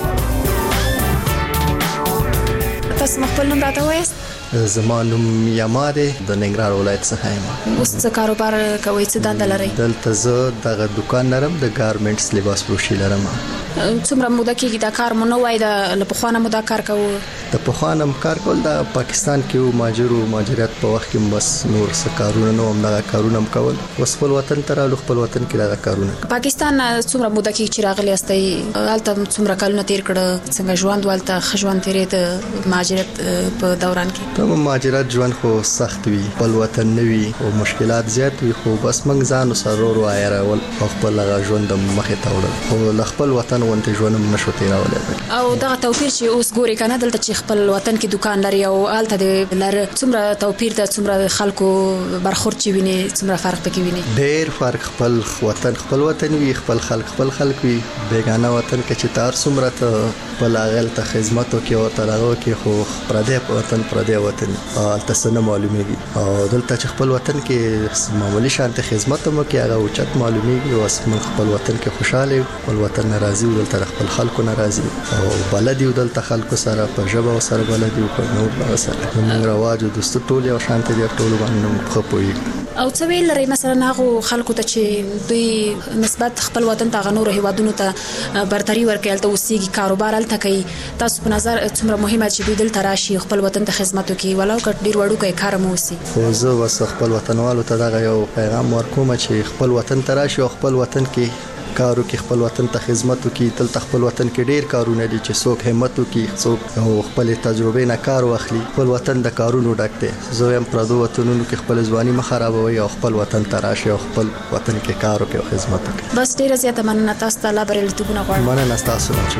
تاسو خپل نوم راته وایاست؟ زما نوم یما دی، د ننګرهار ولایت څخه یم. اوس څه کاروبار کوئ؟ څه دنده لرئ؟ دلته زه دغه دکان لرم، د ګارمنټس لباس فروشي لرم. څومره موده کېږي دا کار مو نه وای؟ د له پخوا نه مو دا کار کوو؟ د پخوا نه کار کول د پاکستان کې و ماجرو ماجرات په وخت کې بس نور څه کارونه نه هم دغه کارونه هم کول. اوس خپل وطن ته رالو، خپل وطن کې دغه کارونه. پاکستان څومره موده کېږي چې راغلی یاستئ؟ هلته څومره کلونه تیر کړه؟ څنګه ژوند والته ښه ژوند تېرېده مهاجرت په دوران کې؟ په مهاجرت ژوند خو سخت وي، خپل وطن نه وي او مشکلات زیات وي، خو بس موږ ځان سره ورو عیارول او خپل ژوند مخې ته وړل او له خپل وطن ونته ژوند هم نشو تېرولی. او دغه توپیر چې اوس ګوري کنه دلته چې خپل وطن کې دکان لري او هلته د لر څومره توپیر ده، څومره خلکو برخورد چې ویني، څومره فرق پکې ویني؟ ډېر فرق. خپل وطن خپل وطن وي، خپل خلک خپل خلک وي. بیگانه وطن کې چې تار څومره ته خپل هغه ته خدمت وکړي او تر هغه کې خو پردی وطن پردی وطن هلته څه نه معلومیږي. او دلته چې خپل وطن کې معمولی شانته خدمت هم کوي هغه اوچت معلومیږي. او موږ خپل وطن کې خوشاله، خپل وطن ناراضي، دلته خپل خلکو ناراضي او بلدي دلته خلکو سره په ژبه سره بلدي او په نور سره موږ رواج او دستور ټول یو شانته دي، ټول باندې خو پوي. او څه ویل لري مثلا هغه خلکو ته چې دوی نسبت خپل وطن ته غنور هیوادونو ته برتري ورکړل ته اوسېږي کاروبار الته کوي؟ تاسو په نظر څومره مهمه چې دوی دلته راشي خپل وطن ته خدمت وکړي ولو که ډیر وړو کوي کار مو وسی؟ خو زه وس خپل وطنوالو ته دغه یو پیغام ورکوم چې خپل وطن ته راشي او خپل وطن کې کارو کې خپل وطن ته خدمت وکړي. تل خپل وطن کې ډیر کارونه دي چې څوک همت وکړي، څوک خپل تجربه نه کار واخلي. خپل وطن د کارونو ډک دی. زه هم پردو وطنونو کې خپل ځواني مخربوي او خپل وطن ته راشي او خپل وطن کې کار وکړي او خدمت وکړي. بس ډیر زیاته مننه تاسو ته. الله بریالیتوبونه غواړم. مننه تاسو چې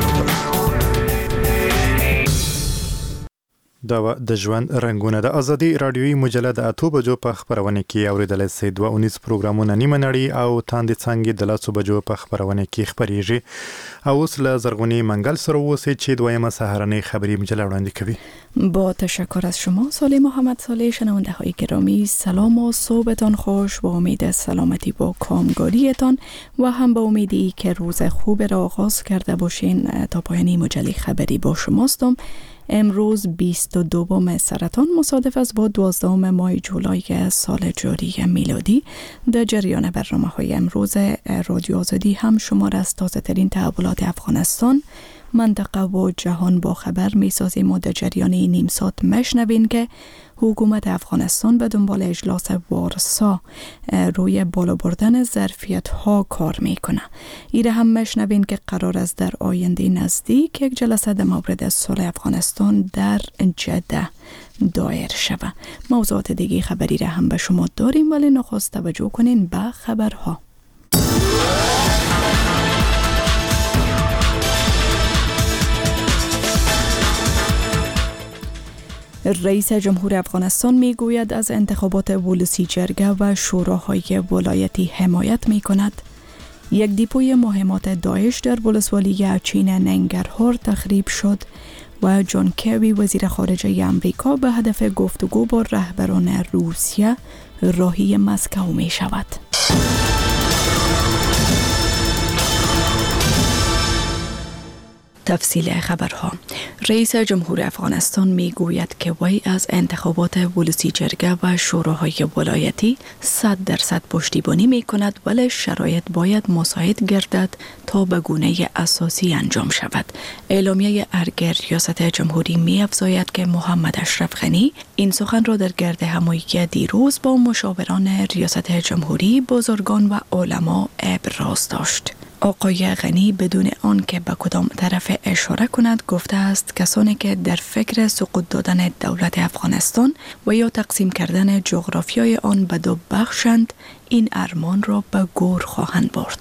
دا د ژوند رنگونه د ازادي رادیوي مجله د اتو بجو په خبرونه کې اوریدل سي دوه اونیس پروګرامونه نیمه نړۍ او تاند څنګه د لاسو بجو په خبرونه کې خبريږي. او اوس له زرغونی منګل سره وسی چې دویمه سهارنۍ خبری مجله وړاندې کوي. با تشکر از شما صالح محمد صالح. شنونده های گرامی سلام و صبحتان خوش. با امید سلامتی با کامگاریتان و هم با امیدی که روز خوب را آغاز کرده باشین تا پایان مجله خبری با شماستم. امروز بیست و دوم سرطان مصادف است با دوازدهم ماه جولای سال جاری میلادی. در جریان برنامه‌های امروز رادیو آزادی هم شما را از تازه‌ترین تحولات افغانستان، منطقه و جهان با خبر می‌سازیم و در جریان این نیم ساعت مشنوین که حکومت افغانستان به دنبال اجلاس وارسا روی بالا بردن ظرفیت ها کار میکنه. ایره هم مشنوین که قرار است در آینده نزدیک یک جلسه در مورد صلح افغانستان در جده دایر شود. موضوعات دیگه خبری را هم به شما داریم، ولی نخست توجه کنین به خبرها. رئیس جمهور افغانستان میگوید از انتخابات ولسی جرگه و شوراهای ولایتی حمایت می کند. یک دیپوی مهمات داعش در ولسوالی اچین ننگرهار تخریب شد و جان کری وزیر خارجه امریکا به هدف گفتگو با رهبران روسیه راهی مسکو می شود. تفصیل خبرها. رئیس جمهور افغانستان می گوید که وی از انتخابات ولسی جرگه و شوراهای ولایتی صد درصد پشتیبانی می کند، ولی شرایط باید مساعد گردد تا به گونه اساسی انجام شود. اعلامیه ارگ ریاست جمهوری می افزاید که محمد اشرف غنی این سخن را در گرد همایی دیروز با مشاوران ریاست جمهوری، بزرگان و علما ابراز داشت. آقای غنی بدون آن که به کدام طرف اشاره کند گفته است کسانی که در فکر سقوط دادن دولت افغانستان و یا تقسیم کردن جغرافیای آن به دو بخشند، این ارمان را به گور خواهند برد.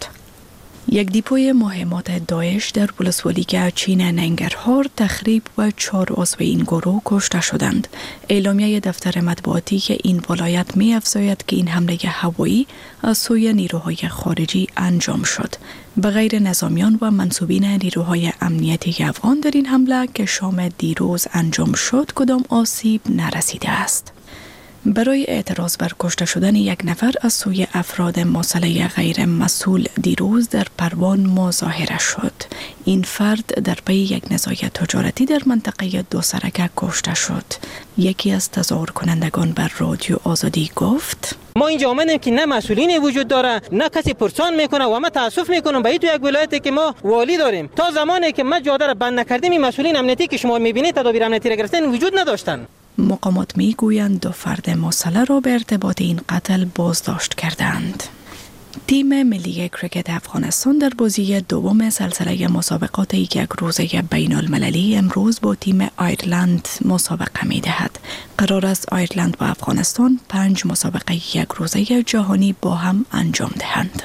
یک دیپوی مهمات داعش در ولسوالی اچین ننگرهار تخریب و چهار عضو این گروه کشته شدند. اعلامیه دفتر مطبوعاتی که این ولایت می افزاید که این حمله هوایی از سوی نیروهای خارجی انجام شد. به غیر نظامیان و منصوبین نیروهای امنیتی افغان در این حمله که شام دیروز انجام شد کدام آسیب نرسیده است. برای اعتراض بر کشته شدن یک نفر از سوی افراد مسلح غیر مسئول دیروز در پروان مظاهره شد. این فرد در پی یک نزاع تجارتی در منطقه دو سرکه کشته شد. یکی از تظاهر کنندگان بر رادیو آزادی گفت: ما اینجا آمدیم که نه مسئولین وجود داره، نه کسی پرسان میکنه و من تاسف میکنم به این تو یک ولایتی که ما والی داریم. تا زمانی که ما جاده را بند نکردیم این مسئولین امنیتی که شما میبینید تدابیر امنیتی را گرفتن وجود نداشتن. مقامات میگویند دو فرد مسلح را به ارتباط این قتل بازداشت کردند. تیم ملی کرکت افغانستان در بازی دوم سلسله مسابقات یک روزه بین المللی امروز با تیم آیرلند مسابقه می دهد. قرار است آیرلند و افغانستان پنج مسابقه یک روزه جهانی با هم انجام دهند.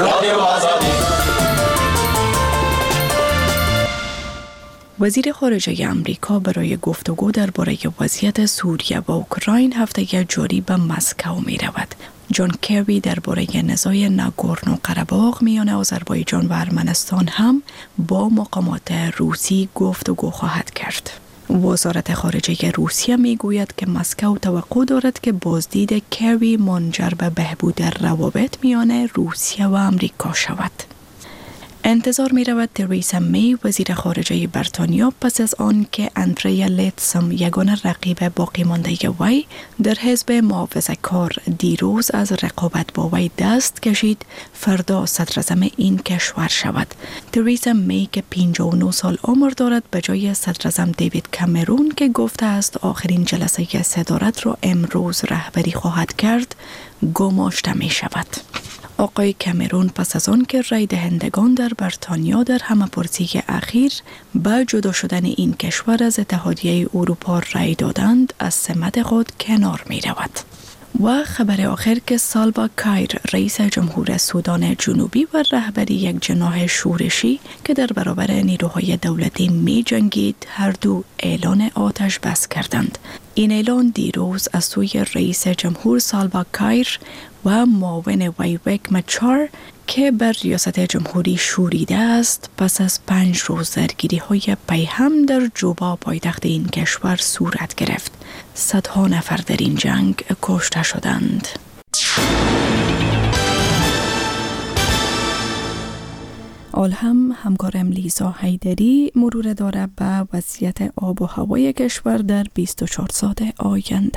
وزیر خارجه امریکا برای گفتگو درباره وضعیت سوریه و اوکراین هفته جاری به مسکو می رود. جان کری درباره نزاع ناگورنو قره‌باغ میان آذربایجان و ارمنستان هم با مقامات روسی گفتگو خواهد کرد. وزارت خارجه روسیه می گوید که مسکو توقع دارد که بازدید کری منجر به بهبود روابط میان روسیه و امریکا شود. انتظار می رود تریسا می وزیر خارجه بریتانیا پس از آن که اندریا لیتسم یگانه رقیب باقی مانده وی در حزب محافظه‌کار دیروز از رقابت با وی دست کشید فردا صدراعظم این کشور شود. تریسا می که پنجاه و نه سال عمر دارد به جای صدراعظم دیوید کامرون که گفته است آخرین جلسه صدارت را امروز رهبری خواهد کرد گماشته می شود. آقای کامرون پس از آن که رای دهندگان در بریتانیا در همه‌پرسی اخیر با جدا شدن این کشور از اتحادیه اروپا رای دادند، از سمت خود کنار می رود. و خبر آخر که سالوا کایر رئیس جمهور سودان جنوبی و رهبری یک جناح شورشی که در برابر نیروهای دولتی می جنگید هر دو اعلان آتش بس کردند. این اعلان دیروز از سوی رئیس جمهور سالوا کایر و معاون وی ریک مچار که بر ریاست جمهوری شوریده است پس از پنج روز درگیری های پیهم در جوبا پایتخت این کشور صورت گرفت. صدها نفر در این جنگ کشته شدند. آل هم همکارم لیزا حیدری مرور داره به وضعیت آب و هوای کشور در بیست و چهار ساعت آینده.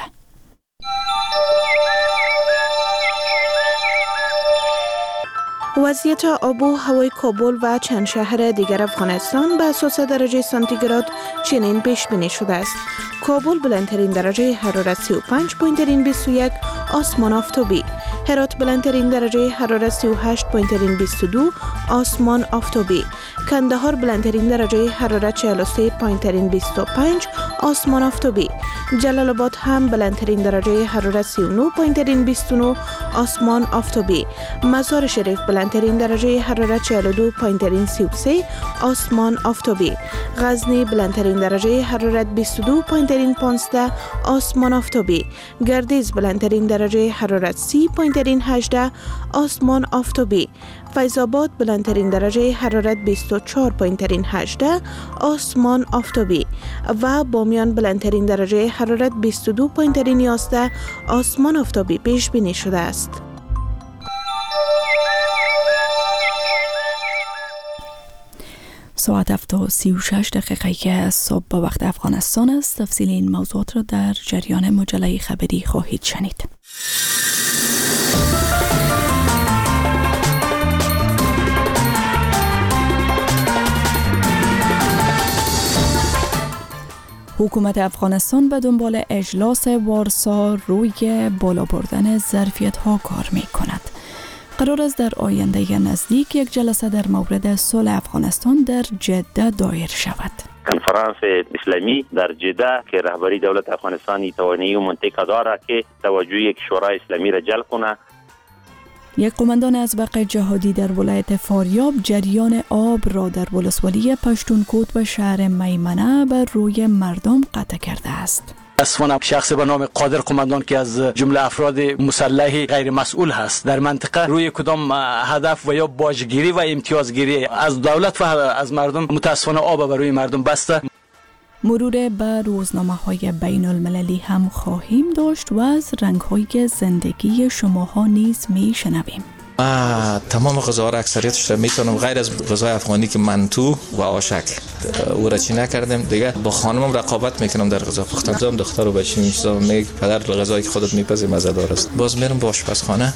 وضعیت آب و هوای کابل و چند شهر دیگر افغانستان به اساس درجه سانتیگراد چنین پیش بینی شده است. کابل بلندترین درجه حرارت سی و پنج و بیست و یک، آسمان آفتابی. هرات بلندترین درجه حرارت سی و هشت و بیست و دو، آسمان آفتابی. کندهار بلندترین درجه حرارت چهل و سه و بیست و پنج، آسمان آفتابی. جلال آباد هم بلندترین درجه حرارت سی و نه و بیست و نه، آسمان آفتابی. مزار شریف بلندترین درجه حرارت چهل و دو و سی و سه، آسمان آفتابی. غزنی بلندترین درجه حرارت بیست و دو و پانزده، آسمان آفتابی. گردیز بلندترین درجه حرارت سی و هجده، آسمان آفتابی. فیض آباد بلندترین درجه حرارت بیست و چهار و هجده، آسمان آفتابی. و بامیان بلندترین درجه حرارت بیست و دو و یازده، آسمان آفتابی پیش بینی شده است. ساعت هفت و سی و شش دقیقه که صبح به وقت افغانستان است. تفصیل این موضوعات را در جریان مجله خبری خواهید شنید. حکومت افغانستان به دنبال اجلاس وارسا روی بالا بردن ظرفیت‌ها کار می‌کند. قرار است در آینده نزدیک یک جلسه در مورد صلح افغانستان در جده دایر شود. کنفرانس اسلامی در جده که رهبری دولت افغانستانی توانایی و منطقه دارد که توجه یک شورای اسلامی را جلب کنه. یک قماندان ازبق جهادی در ولایت فاریاب جریان آب را در ولسوالی پشتونکوت و شهر میمنه بر روی مردم قطع کرده است. متاسفانه شخصی به نام قادر قماندان که از جمله افراد مسلح غیر مسئول هست در منطقه روی کدام هدف و یا باجگیری و امتیازگیری از دولت و از مردم متاسفانه آب بر روی مردم بسته. مرور به روزنامه‌های بین المللی هم خواهیم داشت و از رنگ‌های زندگی شماها نیز می‌شنویم. تمام غذاها را اکثریتش را میتونم غیر از غذای افغانی که منتو و آشکل او را چی نکردم دیگه. با خانمم رقابت میکنم در غذا پختن. زم دختر و بچه میشم میگه پدر غذایی که خودت میپزی مزه‌دار است. باز میرم با آشپزخانه.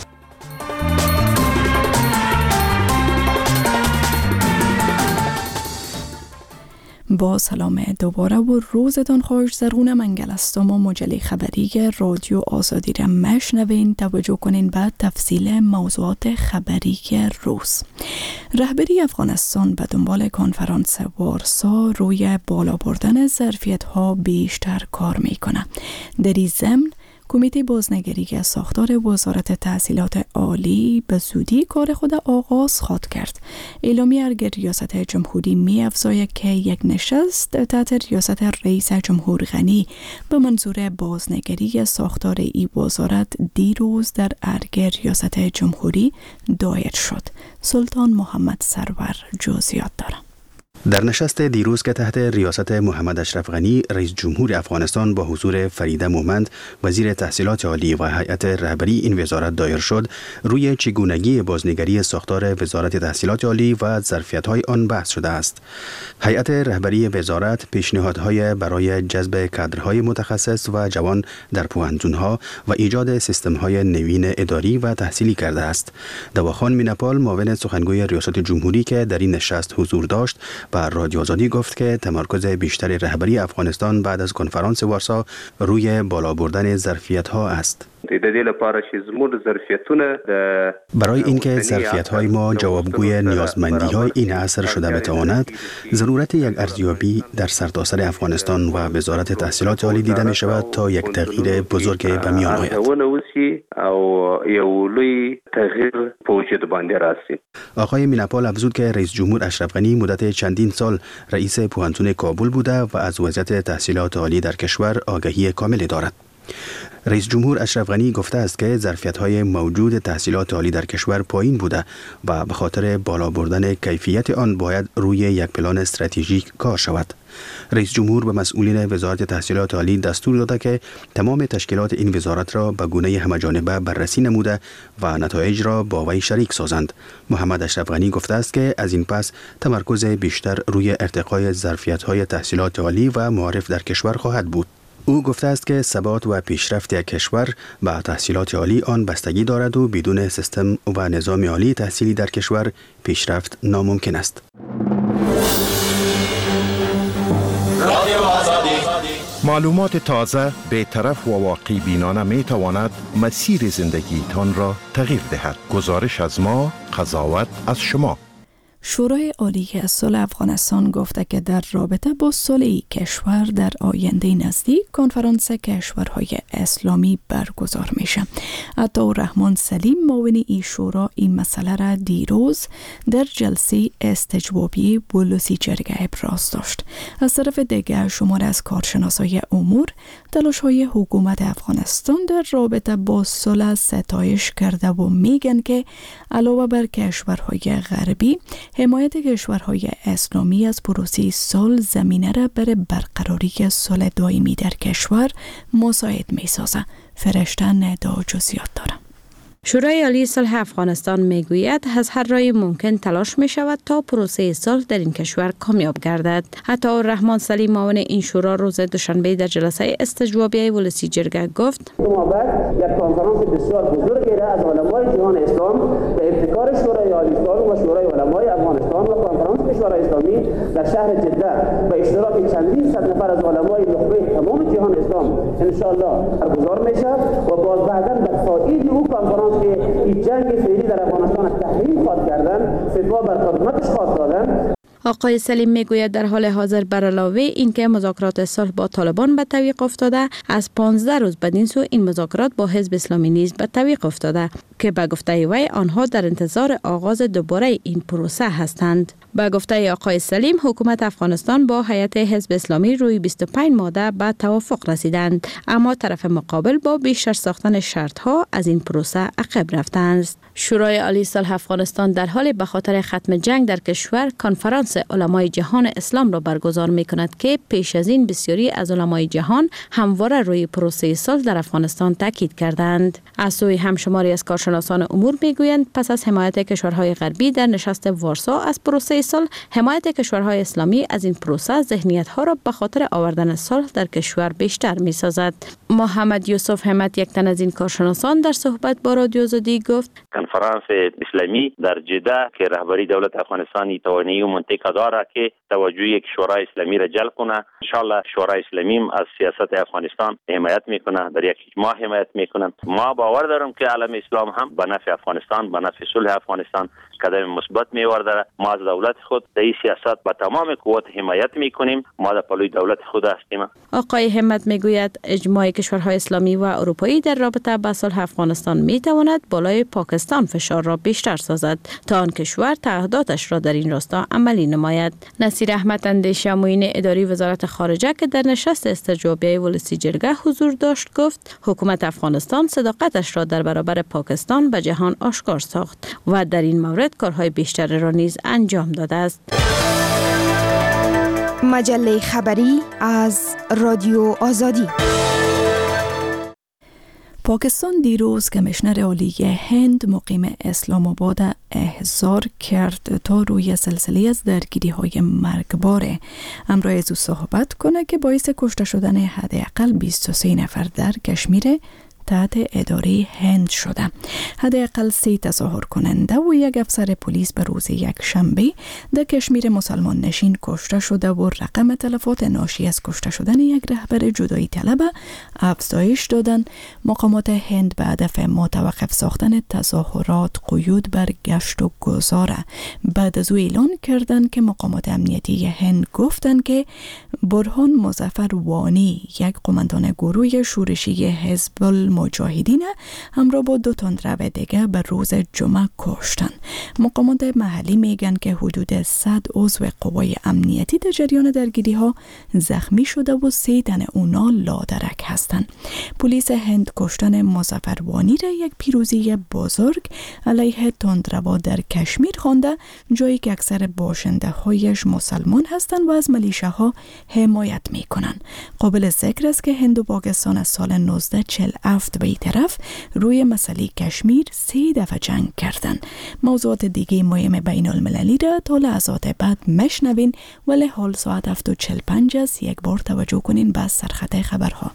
با سلام دوباره و روزتان خوش. زرغونه منگل هستم و مجله خبری رادیو آزادی را مشنوین. توجه کنین به تفصیل موضوعات خبری روز. رهبری افغانستان به دنبال کنفرانس وارسا روی بالا بردن ظرفیت‌ها بیشتر کار میکنه. در این ضمن کمیته بازنگری از ساختار وزارت تحصیلات عالی به زودی کار خود آغاز خواهد کرد. اعلامیه ارگر ریاست جمهوری می افزاید که یک نشست تحت ریاست رئیس جمهور غنی به منظور بازنگری ساختار ای وزارت دیروز در ارگر ریاست جمهوری دایر شد. سلطان محمد سرور جزئیات دارد. در نشست دیروز که تحت ریاست محمد اشرف غنی رئیس جمهور افغانستان با حضور فریده مومند وزیر تحصیلات عالی و هیئت رهبری این وزارت دایر شد، روی چگونگی بازنگری ساختار وزارت تحصیلات عالی و ظرفیت‌های آن بحث شده است. هیئت رهبری وزارت پیشنهادهای برای جذب کادرهای متخصص و جوان در پوهنتون‌ها و ایجاد سیستم‌های نوین اداری و تحصیلی کرده است. دواخان مینپال معاون سخنگوی ریاست جمهوری که در این نشست حضور داشت و رادیو آزادی گفت که تمرکز بیشتر رهبری افغانستان بعد از کنفرانس وارسا روی بالا بردن ظرفیت‌ها است. د دې لپاره چې زموږ ظرفیتونه د برای اینکه ظرفیت‌های ما جوابگوی نیازمندی‌های این عصر شده بتواند ضرورت یک ارزیابی در سرتاسر افغانستان و وزارت تحصیلات عالی دیده می شود تا یک تغییر بزرگ به میان آید. او یو لوی تغییر په وجود باندې راسي. آقای میناپال افزود که رئیس جمهور اشرف غنی مدت چندین سال رئیس پوهنتون کابل بوده و از وضعیت تحصیلات عالی در کشور آگاهی کاملی دارد. رئیس جمهور اشرف غنی گفته است که ظرفیت‌های موجود تحصیلات عالی در کشور پایین بوده و به خاطر بالا بردن کیفیت آن باید روی یک پلان استراتژیک کار شود. رئیس جمهور به مسئولین وزارت تحصیلات عالی دستور داده که تمام تشکیلات این وزارت را به گونه همه‌جانبه بررسی نموده و نتایج را با وی شریک سازند. محمد اشرف غنی گفته است که از این پس تمرکز بیشتر روی ارتقای ظرفیت‌های تحصیلات عالی و معارف در کشور خواهد بود. او گفته است که ثبات و پیشرفت یک کشور به تحصیلات عالی آن بستگی دارد و بدون سیستم و نظام عالی تحصیلی در کشور پیشرفت ناممکن است. معلومات تازه، بی‌طرف و واقعی بینانه می تواند مسیر زندگی تان را تغییر دهد. گزارش از ما، قضاوت از شما. شورای عالی صلح افغانستان گفته که در رابطه با صلح کشور در آینده نزدیک کنفرانس کشورهای اسلامی برگزار میشه. عطاالرحمن سلیم معاون این شورا این مسئله را دیروز در جلسه استجوابی بولوسی جرگه ابراز داشت. از طرف دیگر شمار از کارشناسای امور تلاش‌های حکومت افغانستان در رابطه با صلح ستایش کرده و میگن که علاوه بر کشورهای غربی حمایت کشورهای اسلامی از پروسه صلح زمینه را برای برقراری صلح دائمی در کشور مساعد می‌سازد. فرشته ندا جزئیات دارم. شورای عالی صلح افغانستان میگوید از هر راه ممکن تلاش می شود تا پروسه صلح در این کشور کامیاب گردد. عطاالرحمن سلیم معاون این شورا روز دوشنبه در جلسه استجوابی ولسی جرگه گفت: ما بعد یک کنفرانس بسیار بزرگی را از علمای جهان اسلام به ابتکار شورای عالی صلح و شورای علمای افغانستان و کنفرانس کشورهای اسلامی در شهر جده به اشتراک چندین صد نفر از علمای نخبه تمام جهان اسلام ان شاء الله برگزار میشه و باز بعدا در سایر او کنفرانس که این جنگ فعلی در افغانستان تحریم خواهد کردن فتوا بر خدمتش خواهد دادن. آقای سلیم میگوید در حال حاضر بر علاوه اینکه مذاکرات صلح با طالبان به تعویق افتاده، از پانزده روز بدین سو این مذاکرات با حزب اسلامی نیز به تعویق افتاده که به گفته وی آنها در انتظار آغاز دوباره این پروسه هستند. به گفته آقای سلیم حکومت افغانستان با هیئت حزب اسلامی روی بیست و پنج ماده به توافق رسیدند، اما طرف مقابل با بیشتر ساختن شرطها از این پروسه عقب رفتند. شورای عالی صلح افغانستان در حال به خاطر ختم جنگ در کشور کنفرانس علمای جهان اسلام را برگزار می کند که پیش از این بسیاری از علمای جهان همواره روی پروسه صلح در افغانستان تاکید کردند. از سوی هم شماری از کارشناسان امور می گویند پس از حمایت کشورهای غربی در نشست وارسا از پروسه صلح، حمایت کشورهای اسلامی از این پروسه ذهنیت ها را به خاطر آوردن صلح در کشور بیشتر می سازد. محمد یوسف همت یک تن از این کارشناسان در صحبت با رادیو آزادی گفت: کنفرانس اسلامی در جده که رهبری دولت افغانستان توانایی و منطقه داره که توجه شورای اسلامی را جلب کنه. ان شاء الله شورای اسلامی از سیاست افغانستان حمایت میکنه، در یک ماه حمایت میکنه. ما باور دارم که عالم اسلام هم به نفع افغانستان، به نفع صلح افغانستان قدم مثبت می‌ورداره. ما از دولت خود در این سیاست با تمام قوت حمایت میکنیم. ما در پلوی دولت خود هستیم. آقای همت میگوید اجماع کشورهای اسلامی و اروپایی در رابطه با صلح افغانستان میتواند بالای پاکستان فشار را بیشتر سازد تا آن کشور تعهداتش را در این راستا عملی نماید. نصیر احمد اندیشه معین اداری وزارت خارجه که در نشست استجوابی ولسی جرگه حضور داشت گفت حکومت افغانستان صداقتش را در برابر پاکستان به جهان آشکار ساخت و در این مورد کارهای بیشتر را نیز انجام داده است. مجله خبری از رادیو آزادی. پاکستان دیروز کمیشنر عالی هند مقیم اسلام آباد احضار کرد تا روی سلسله از درگیری های مرگبار همراه از او صحبت کنه که باعث کشته شدن حداقل بیست و سه نفر در کشمیر تحت اداره هند شده. حداقل سه تظاهر کننده و یک افسر پلیس به روز یک شنبه در کشمیر مسلمان نشین کشته شده و رقم تلفات ناشی از کشته شدن یک رهبر جدایی طلب افزایش دادن. مقامات هند به هدف متوقف ساختن تظاهرات قیود بر گشت و گذاره. بعد از او اعلان کردند که مقامات امنیتی هند گفتند که برهان مظفر وانی یک قماندان گروه شورشی حزب المجاهدین همراه با دو تندرو دیگه به روز جمعه کشتن. مقامات محلی میگن که حدود صد عضو قوای امنیتی در جریان درگیری ها زخمی شده و سه تن اونا لادرک هستند. پلیس هند کشتن مظفر وانی را یک پیروزی بزرگ علیه تندرو در کشمیر خوانده، جایی که اکثر باشنده هایش مسلمان هستند و از ملیشه حمایت می کنند. قابل ذکر است که هند و پاکستان از سال نوزده چهل و هفت به این طرف روی مسئله کشمیر سه دفعه جنگ کردند. موضوعات دیگه مهم بین المللی را تا لحظات بعد مشنوین، ولی حال ساعت هفت و چهل و پنج است. یک بار توجه کنین به سرخط خبرها.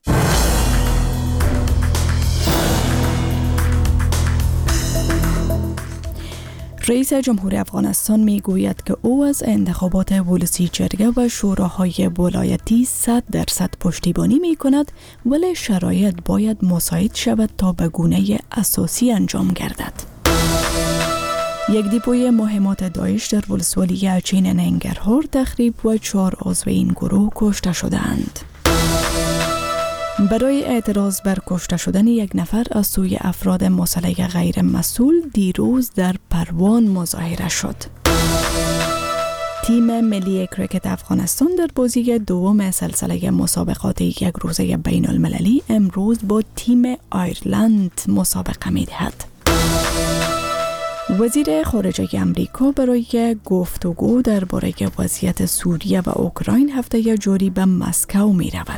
رئیس جمهور افغانستان می گوید که او از انتخابات ولسی جرگه و شوراهای ولایتی صد درصد پشتیبانی می کند، ولی شرایط باید مساعد شود تا به گونه اساسی انجام گردد. یک دیپوی مهمات داعش در ولسوالی اچین ننگرهار تخریب و چهار عضو این گروه کشته شدند. برای اعتراض بر کشته شدن یک نفر از سوی افراد مسلح غیر مسئول دیروز در پروان مظاهره شد. تیم ملی کریکت افغانستان در بازی دوم سلسله مسابقات یک روزه بین المللی امروز با تیم آیرلند مسابقه می دهد. وزیر خارجه امریکا برای گفتگو درباره وضعیت سوریه و اوکراین هفته جاری به مسکو می رود.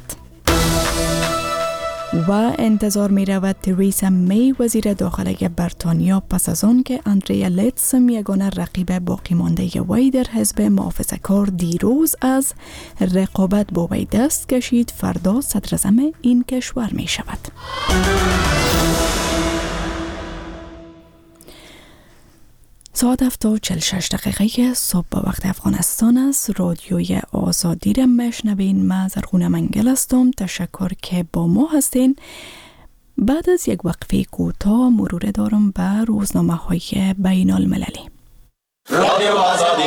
و انتظار می رود تریسا می وزیر داخلی بریتانیا پس از آن که اندریا لیتسم یگانه رقیب باقی مانده وی در حزب محافظه‌کار دیروز از رقابت با وی دست کشید، فردا صدراعظم این کشور می شود. ساعت هفت و چهل و شش دقیقه صبح به وقت افغانستان است. رادیوی آزادی را میشنوین. من زرغونه منگل هستم. تشکر که با ما هستین. بعد از یک وقفه کوتاه مرور دارم به روزنامه های بین المللی. رادیو آزادی.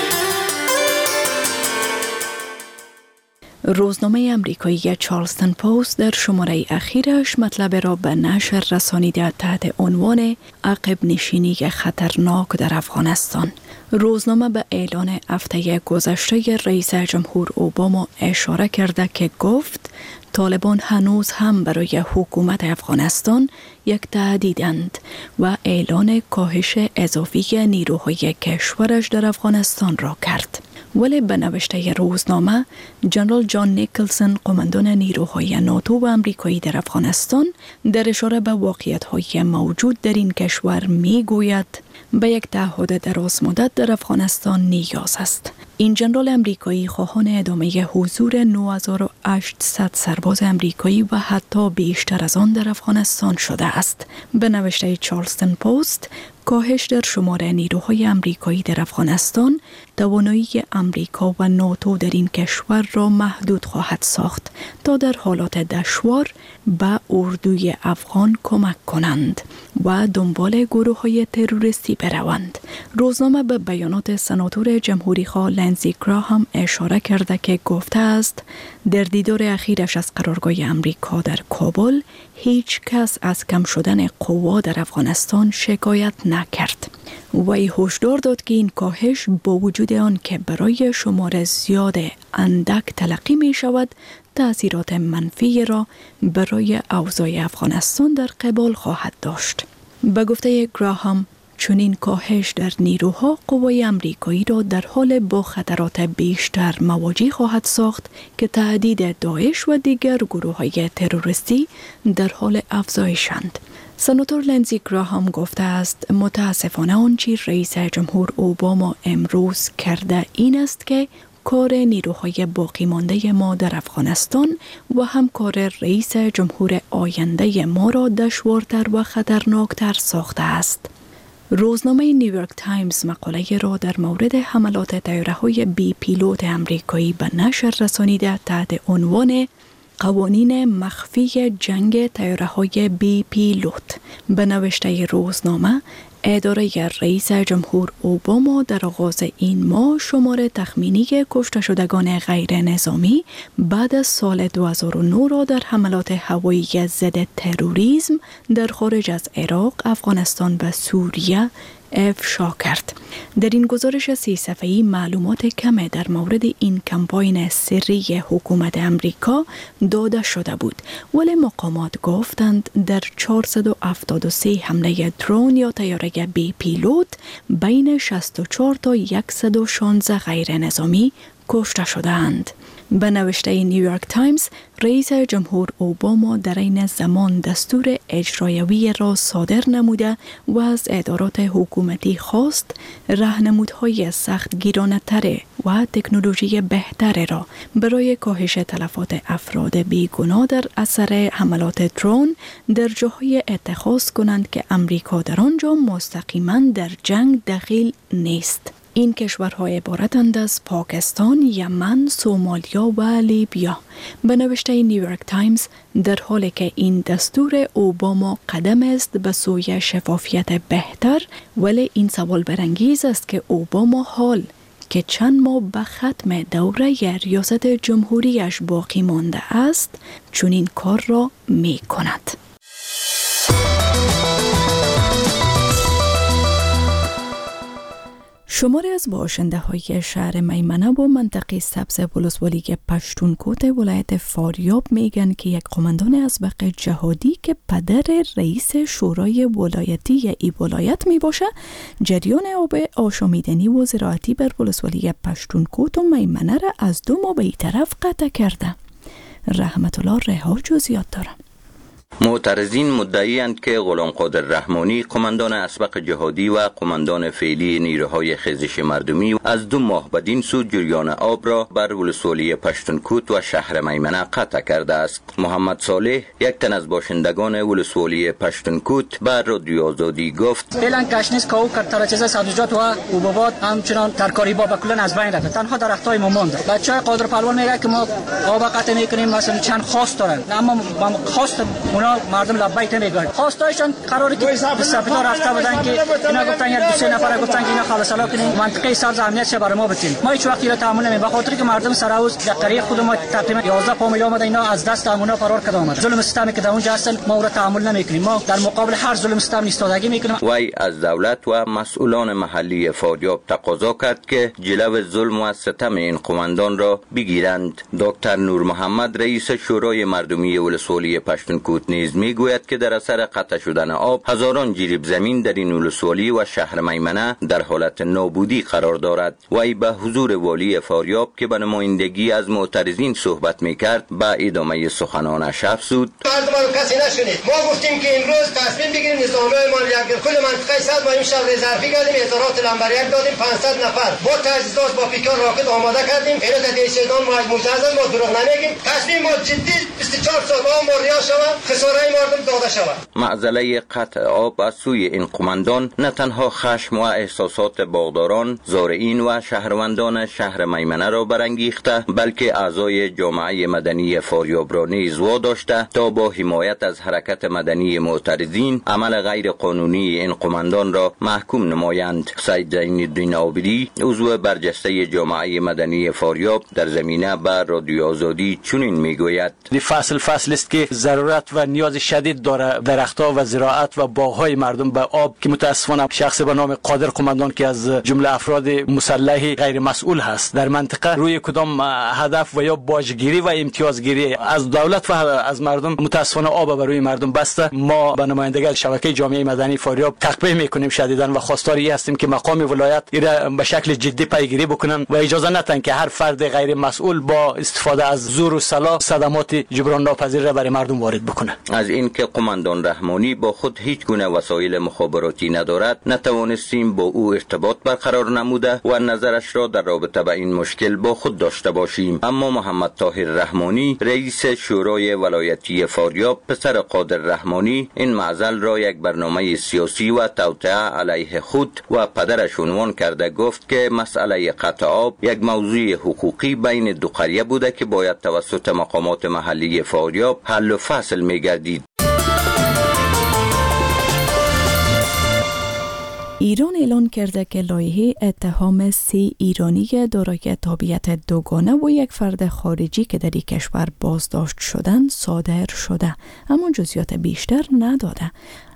روزنامه امریکایی چارلستون پست در شماره اخیرش مطلب را به نشر رسانیده تحت عنوان عقب نشینی خطرناک در افغانستان. روزنامه به اعلان هفته گذشته رئیس جمهور اوباما اشاره کرده که گفت طالبان هنوز هم برای حکومت افغانستان یک تهدیدند و اعلان کاهش اضافی نیروهای کشورش در افغانستان را کرد. ولی به نوشته روزنامه، جنرال جان نیکلسون قماندان نیروهای ناتو و امریکایی در افغانستان در اشاره به واقعیت‌های موجود در این کشور می‌گوید به یک تعهد درازمدت در افغانستان نیاز است. این جنرال امریکایی خواهان ادامه حضور نه هزار و هشتصد سرباز امریکایی و حتی بیشتر از آن در افغانستان شده است. به نوشته چارلستون پست، کاهش در شمار نیروهای امریکایی در افغانستان توانایی امریکا و ناتو در این کشور را محدود خواهد ساخت تا در حالات دشوار به اردوی افغان کمک کنند و دنبال گروه‌های تروریستی بروند. روزنامه به بیانات سناتور جمهوری خواه لنزی گراهام اشاره کرده که گفته است در دیدار اخیرش از قرارگاه امریکا در کابل هیچ کس از کم شدن قوا در افغانستان شکایت نکرد. وی هشدار داد که این کاهش با وجود آن که برای شمار زیاد اندک تلقی می شود، تأثیرات منفی را برای اوضاع افغانستان در قبال خواهد داشت. به گفته گراهام، چون این کاهش در نیروها قوای امریکایی را در حال با خطرات بیشتر مواجه خواهد ساخت که تهدید داعش و دیگر گروه‌های تروریستی در حال افزایشند. سناتور لنزی گراهام گفته است متاسفانه آنچه رئیس جمهور اوباما امروز کرده این است که کار نیروهای باقی مانده ما در افغانستان و هم کار رئیس جمهور آینده ما را دشوارتر و خطرناکتر ساخته است. روزنامه نیویورک تایمز مقاله را در مورد حملات طیاره‌های بی پیلوت آمریکایی به نشر رسانیده تحت عنوان قوانین مخفی جنگ طیاره‌های بی پیلوت به نوشته روزنامه، اداره رئیس جمهور اوباما در آغاز این ماه شمار تخمینی کشته شدگان غیر نظامی بعد از سال دو هزار و نه را در حملات هوایی ضد تروریسم در خارج از عراق، افغانستان و سوریه افشا کرد. در این گزارش سی صفحه‌ای معلومات کمی در مورد این کمپاین سری حکومت امریکا داده شده بود، ولی مقامات گفتند در چهارصد و هفتاد و سه حمله درون یا طیاره بی پیلوت بین شصت و چهار تا صد و شانزده غیر نظامی کشته شدند. به نوشته نیویورک تایمز، رئیس جمهور اوباما در این زمان دستور اجرایوی را صادر نموده و از ادارات حکومتی خواست راهنمودهای سخت گیرانه‌تر و تکنولوژی بهتر را برای کاهش تلفات افراد بیگناه در اثر حملات درون در جاهای اتخاذ کنند که امریکا در آنجا مستقیما در جنگ دخیل نیست. این کشورها عبارتند از پاکستان، یمن، سومالیا و لیبیا. به نوشته نیویورک تایمز، در حالی که این دستور اوباما قدم است به سوی شفافیت بهتر، ولی این سوال برانگیز است که اوباما حال که چند ماه به ختم دوره ریاست جمهوریش باقی مانده است، چون این کار را می کند. شماری از باشنده های شهر میمنه و منطقه سبز ولسوالی پشتونکوت ولایت فاریاب میگن که یک قماندان ازبق جهادی که پدر رئیس شورای ولایتی ای ولایت می باشه، جریان آب آشامیدنی و زراعتی بر ولسوالی پشتونکوت و میمنه را از دو ماه به این طرف قطع کرده. رحمت الله رها جزئیات داره. معترضین مدعی‌اند که غلام قادر رحمانی قماندان اسبق جهادی و قماندان فعلی نیروهای خیزش مردمی از دو ماه بدین سو جریان آب را بر ولسوالی پشتونکوت و شهر میمنه قطع کرده است. محمد صالح، یک تن از باشندگان ولسوالی پشتونکوت، بر رادیو آزادی گفت: فعلا کشنیس کاو کرد چیزا سبزیجات و حبوبات همچنان ترکاری با کلا از بین رفته، تنها درختای ما مونده. بچه‌های قادر پهلوان میگه که ما آب قطع میکنیم، مثلا چند خواست دارن، اما خواست مردم لبیک نمیگن. خواستایشان قراره که سپیدا رفته بودن که اینا گفتن یا دو سه نفر گفتن که اینا خلاص الا کنیم منطقه سبز امنیت شه برای ما بتین. ما هیچ وقتی را تحمل نمی، به خاطر که مردم سراوز در طریق خود ما تقریبا یازده فامیل اومد اینا از دست امونه فرار کرده اومد. ظلم ستمی که در اونجا هستن ما را تحمل نمیکنیم. ما در مقابل هر ظلم ستم ایستادگی میکنیم. وی از دولت و مسئولان محلی فاریاب تقاضا کرد که جلو ظلم و ستم این قماندان را بگیرند. دکتر نور محمد، رئیس شورای مردمی ولسوالی پشتونکوت نیز میگوید که در اثر قطع شدن آب هزاران جریب زمین در این ولسوالی و شهر میمنه در حالت نابودی قرار دارد. وی به حضور والی فاریاب که به نمایندگی از معترضین صحبت میکرد به ادامه سخنانش افزود: مردم کسی نشنید. ما گفتیم که امروز تصمیم بگیریم نظامیای ما یک کل منطقه صد ما این شهر ظرفی کردیم، اظهارات لمبر یک دادیم، پانصد نفر با تجهیزات با پیکان راکت آماده کردیم. اینا در دیشیدان ما مجهز ما دروغ نمیگیم. تصمیم ما جدی بیست و چهار سال ما ریا شود، خساره مردم داده شود. معضله قطع آب از سوی این قماندان نه تنها خشم و احساسات باغداران، زارعین و شهروندان شهر میمنه را برانگیخته، بلکه اعضای جامعه مدنی فاریاب را نیز واداشته تا با حمایت از حرکت مدنی معترضین عمل غیر قانونی این قماندان را محکوم نمایند. سید زین‌الدین عابدی، عضو برجسته جامعه مدنی فاریاب، در زمینه بر رادیو آزادی چنین میگوید: فصل فصل است که ضرورت و نیاز شدید داره درختها و زراعت و باغ‌های مردم به آب، که متاسفانه شخص به نام قادر قماندان که از جمله افراد مسلح غیر مسئول هست در منطقه روی کدام هدف و یا باجگیری و امتیازگیری از دولت و از مردم متاسفانه آب بر روی مردم بسته. ما به نمایندگان شبکه جامعه مدنی فاریاب تقبیح میکنیم شدیداً و خواستاری هستیم که مقام ولایت ایره به شکل جدی پیگیری بکنن و اجازه ندن که هر فرد غیر مسئول با استفاده از زور و سلاح صدمات جبران ناپذیر را برای مردم وارد بکنه. از اینکه قماندان رحمانی با خود هیچ گونه وسایل مخابراتی ندارد نتوانستیم با او ارتباط برقرار نموده و نظرش را در رابطه با این مشکل با خود داشته باشیم. اما محمد طاهر رحمانی رئیس شورای ولایتی فاریاب پسر قادر رحمانی این معضل را یک برنامه سیاسی و توطئه علیه خود و پدرش عنوان کرده گفت که مسئله قطع آب یک موضوع حقوقی بین دو قریه بوده که باید توسط مقامات محلی فاریاب حل و فصل می‌گردید. ایران اعلان کرده که لایحه اتهام سه ایرانی دارای تابعیت دوگانه و یک فرد خارجی که در این کشور بازداشت شدند صادر شده، اما جزئیات بیشتر نداده.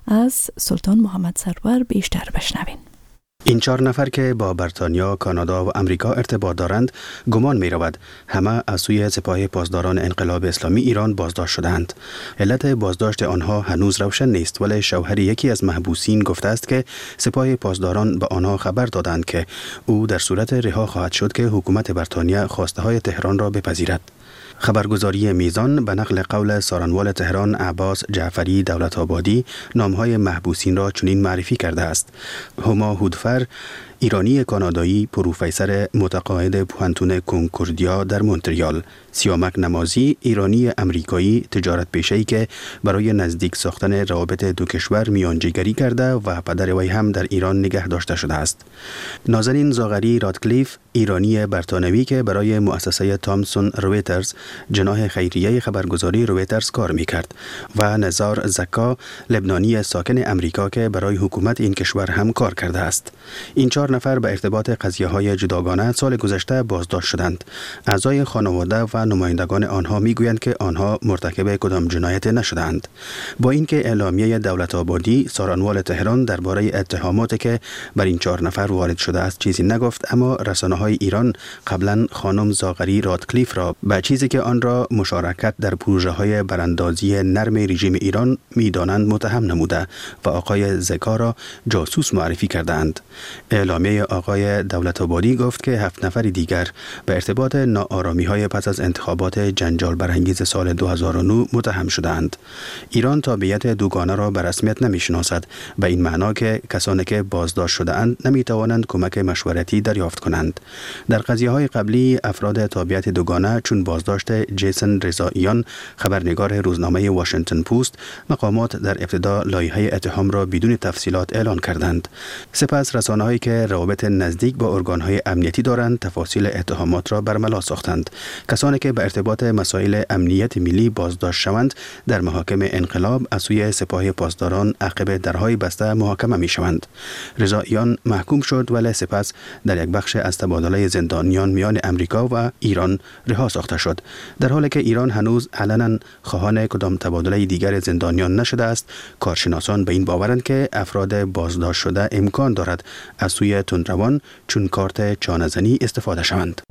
از سلطان محمد سرور بیشتر بشنوین. این چهار نفر که با بریتانیا، کانادا و امریکا ارتباط دارند گمان می رود همه از سوی سپاه پاسداران انقلاب اسلامی ایران بازداشت شدند. علت بازداشت آنها هنوز روشن نیست، ولی شوهر یکی از محبوسین گفته است که سپاه پاسداران به آنها خبر دادند که او در صورت رها خواهد شد که حکومت بریتانیا خواسته های تهران را بپذیرد. خبرگزاری میزان به نقل قول سارنوال تهران عباس جعفری دولت‌آبادی نامهای محبوسین را چنین معرفی کرده است: هما هودفر، ایرانی کانادایی، پروفسور متقاعد پوهنتون کنکوردیا در مونتریال; سیامک نمازی، ایرانی امریکایی، تجارت پیشه‌ای که برای نزدیک ساختن روابط دو کشور میانجیگری کرده و پدر وی هم در ایران نگه داشته شده است; نازنین زاغری رادکلیف، ایرانی بریتانوی که برای مؤسسه تامسون رویترز، جناح خیریه خبرگزاری رویترز کار میکرد; و نزار زکا، لبنانی ساکن امریکا که برای حکومت این کشور هم کار کرده است. این چهار نفر به ارتباط قضیه های جداگانه سال گذشته بازداشت شدند. اعضای خانواده و نمایندگان آنها میگویند که آنها مرتکب کدام جنایت نشدند. با اینکه اعلامیه دولت آبادی سارنوال تهران درباره اتهاماتی که بر این چهار نفر وارد شده است چیزی نگفت، اما رسانه‌های ایران قبلا خانم زاغری رادکلیف را به چیزی که آن را مشارکت در پروژه های براندازی نرم رژیم ایران میدانند متهم نموده و آقای زکا را جاسوس معرفی کردند. اعلامیه آقای دولت‌آبادی گفت که هفت نفر دیگر به ارتباط ناآرامی‌های پس از انتخابات جنجال برانگیز سال دو هزار و نه متهم شدند. ایران تابعیت دوگانه را به رسمیت نمی‌شناسد، به این معنا که کسانی که بازداشت شده‌اند نمی‌توانند کمک مشورتی دریافت کنند. در قضیه‌های قبلی افراد تابعیت دوگانه چون بازداشت جیسن رضاییان، خبرنگار روزنامه واشنگتن پست، مقامات در ابتدا لایحه اتهام را بدون تفصیلات اعلان کردند. سپس رسانه‌هایی که روابط نزدیک با ارگان‌های امنیتی دارند تفاصیل اتهامات را برملا ساختند. کسانی که به ارتباط مسائل امنیت ملی بازداشت شوند در محاکم انقلاب از سوی سپاه پاسداران عقب درهای بسته محاکمه می‌شوند. رضاییان محکوم شد ولی سپس در یک بخش از تبادله زندانیان میان امریکا و ایران رها ساخته شد، در حالی که ایران هنوز علنا خواهان کدام تبادله دیگر زندانیان نشده است. کارشناسان به این باورند که افراد بازداشت شده امکان دارد از سوی تندروان چون کارت چانه‌زنی استفاده شوند.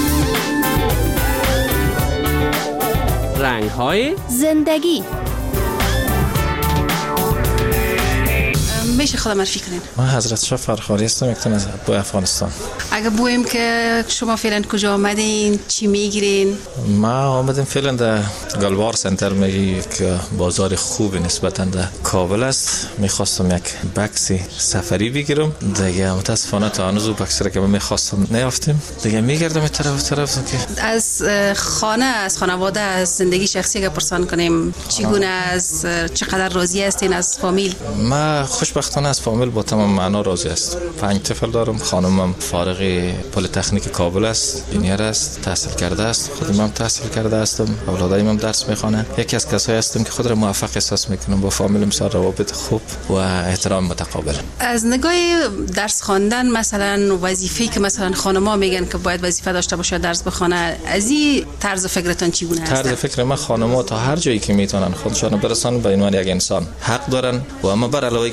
رنگ‌های زندگی. میشه خدا معرفی کنین؟ من حضرت شاه فرخاری هستم، یک تن از بوی افغانستان. اگه بویم که شما فعلا کجا آمدین؟ چی میگیرین؟ ما آمدیم فعلا در گلوار سنتر، می یک بازار خوب نسبتا در کابل است. میخواستم یک بکسی سفری بگیرم دیگه، متاسفانه تا هنوز بکسی را که من میخواستم نیافتیم دیگه. میگردم این طرف طرف که از خانه، از خانواده، از زندگی شخصی که پرسان کنیم چگونه، از چقدر راضی هستین از فامیل؟ ما خوشبختانه از فامیل با تمام معنا راضی است. پنج طفل دارم. خانمم فارغ پلی تکنیک کابل است، انجینیر است، تحصیل کرده است. خودم هم تحصیل کرده هستم. اولادایم هم درس میخوانند. یکی از کسایی هستم که خود را موفق احساس میکنم. با فامیلم سر روابط خوب و احترام متقابل. از نگاه درس خواندن، مثلا وظیفه‌ای که مثلا خانم‌ها میگن که باید وظیفه داشته باشه درس بخونه، از این طرز فکرتون چگونه است؟ طرز فکر من خانم‌ها تا هر جایی که میتونن خودشون برسونن به عنوان یک انسان حق دارن و اما بر علاوه که خانم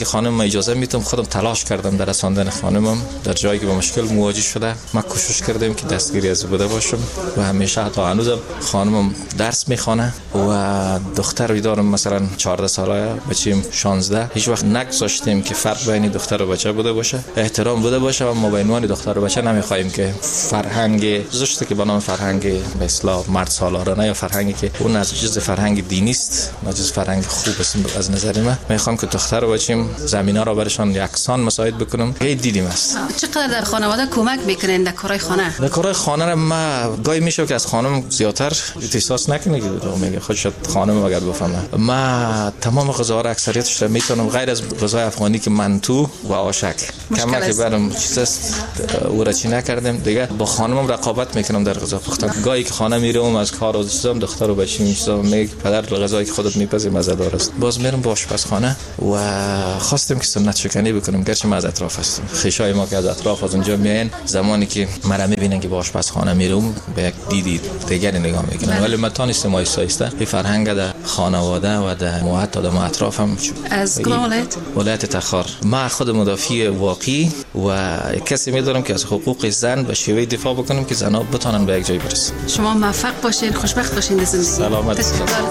اجازه میتم خودم تلاش کردم در رساندن خانمم در جایی که با مشکل مواجه شده. ما کوشش کردیم که دستگیری از بوده باشم و همیشه تا هنوزم خانمم درس میخوانه و دختری دارم مثلا چهارده ساله، بچیم شانزده. هیچ وقت نگذاشتیم که فرق بین دختر و بچه بوده باشه، احترام بوده باشه و ما به عنوان دختر و بچه نمیخوایم که فرهنگ زشتی که به نام فرهنگ به اصطلاح مرد سالارانه یا فرهنگی که اون از جز فرهنگ دینی است، نه جز فرهنگ خوب است. از نظر من میخوام که دختر و بچیم زمینا رو برشان یکسان مساعد بکنم. خیلی دیدیم است. چقدر در خانواده کمک میکنین در کارهای خانه؟ در کارهای خانه را ما گاهی میشه که از خانم زیادتر احساس نکنه که میگه خودش خانم اگر بفهمه. ما تمام غذاها را اکثریتش را میتونم غیر از غذای افغانی که منتو و آشک کما که برام چیز است او را چی نکردم دیگه. با خانمم رقابت میکنم در غذا پختن. گاهی که خانه میرم از کار و چیزام دختر و بچی میشم میگه پدر غذایی که خودت میپزی مزه‌دار است. باز میرم با آشپزخانه و خواستم که سنت شکنی بکنم. گرچه ما از اطراف هستیم، خیشای ما که از اطراف از اونجا میاین زمانی که مرا میبینن که با آشپزخانه میرم به یک دیدی دیگری نگاه میکنن. ولی من تانستم آیسته آیسته این فرهنگ در خانواده و در محیط تا در اطرافم از ولایت ولایت تخار. ما خود مدافع واقعی و کسی میدارم که از حقوق زن و شیوه دفاع بکنم که زنها بتونن به یک جای برسن. شما موفق باشین، خوشبخت باشین در زندگی. سلامت.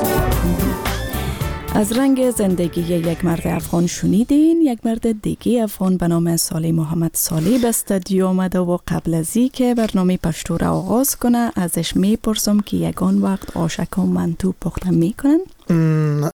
از رنگ زندگی یک مرد افغان شنیدین. یک مرد دیگه افغان به نام صالح محمد صالح به استودیو آمده و قبل از این که برنامه پشتو را آغاز کنه ازش میپرسم که یگان وقت آشک و منتو پخته میکنن.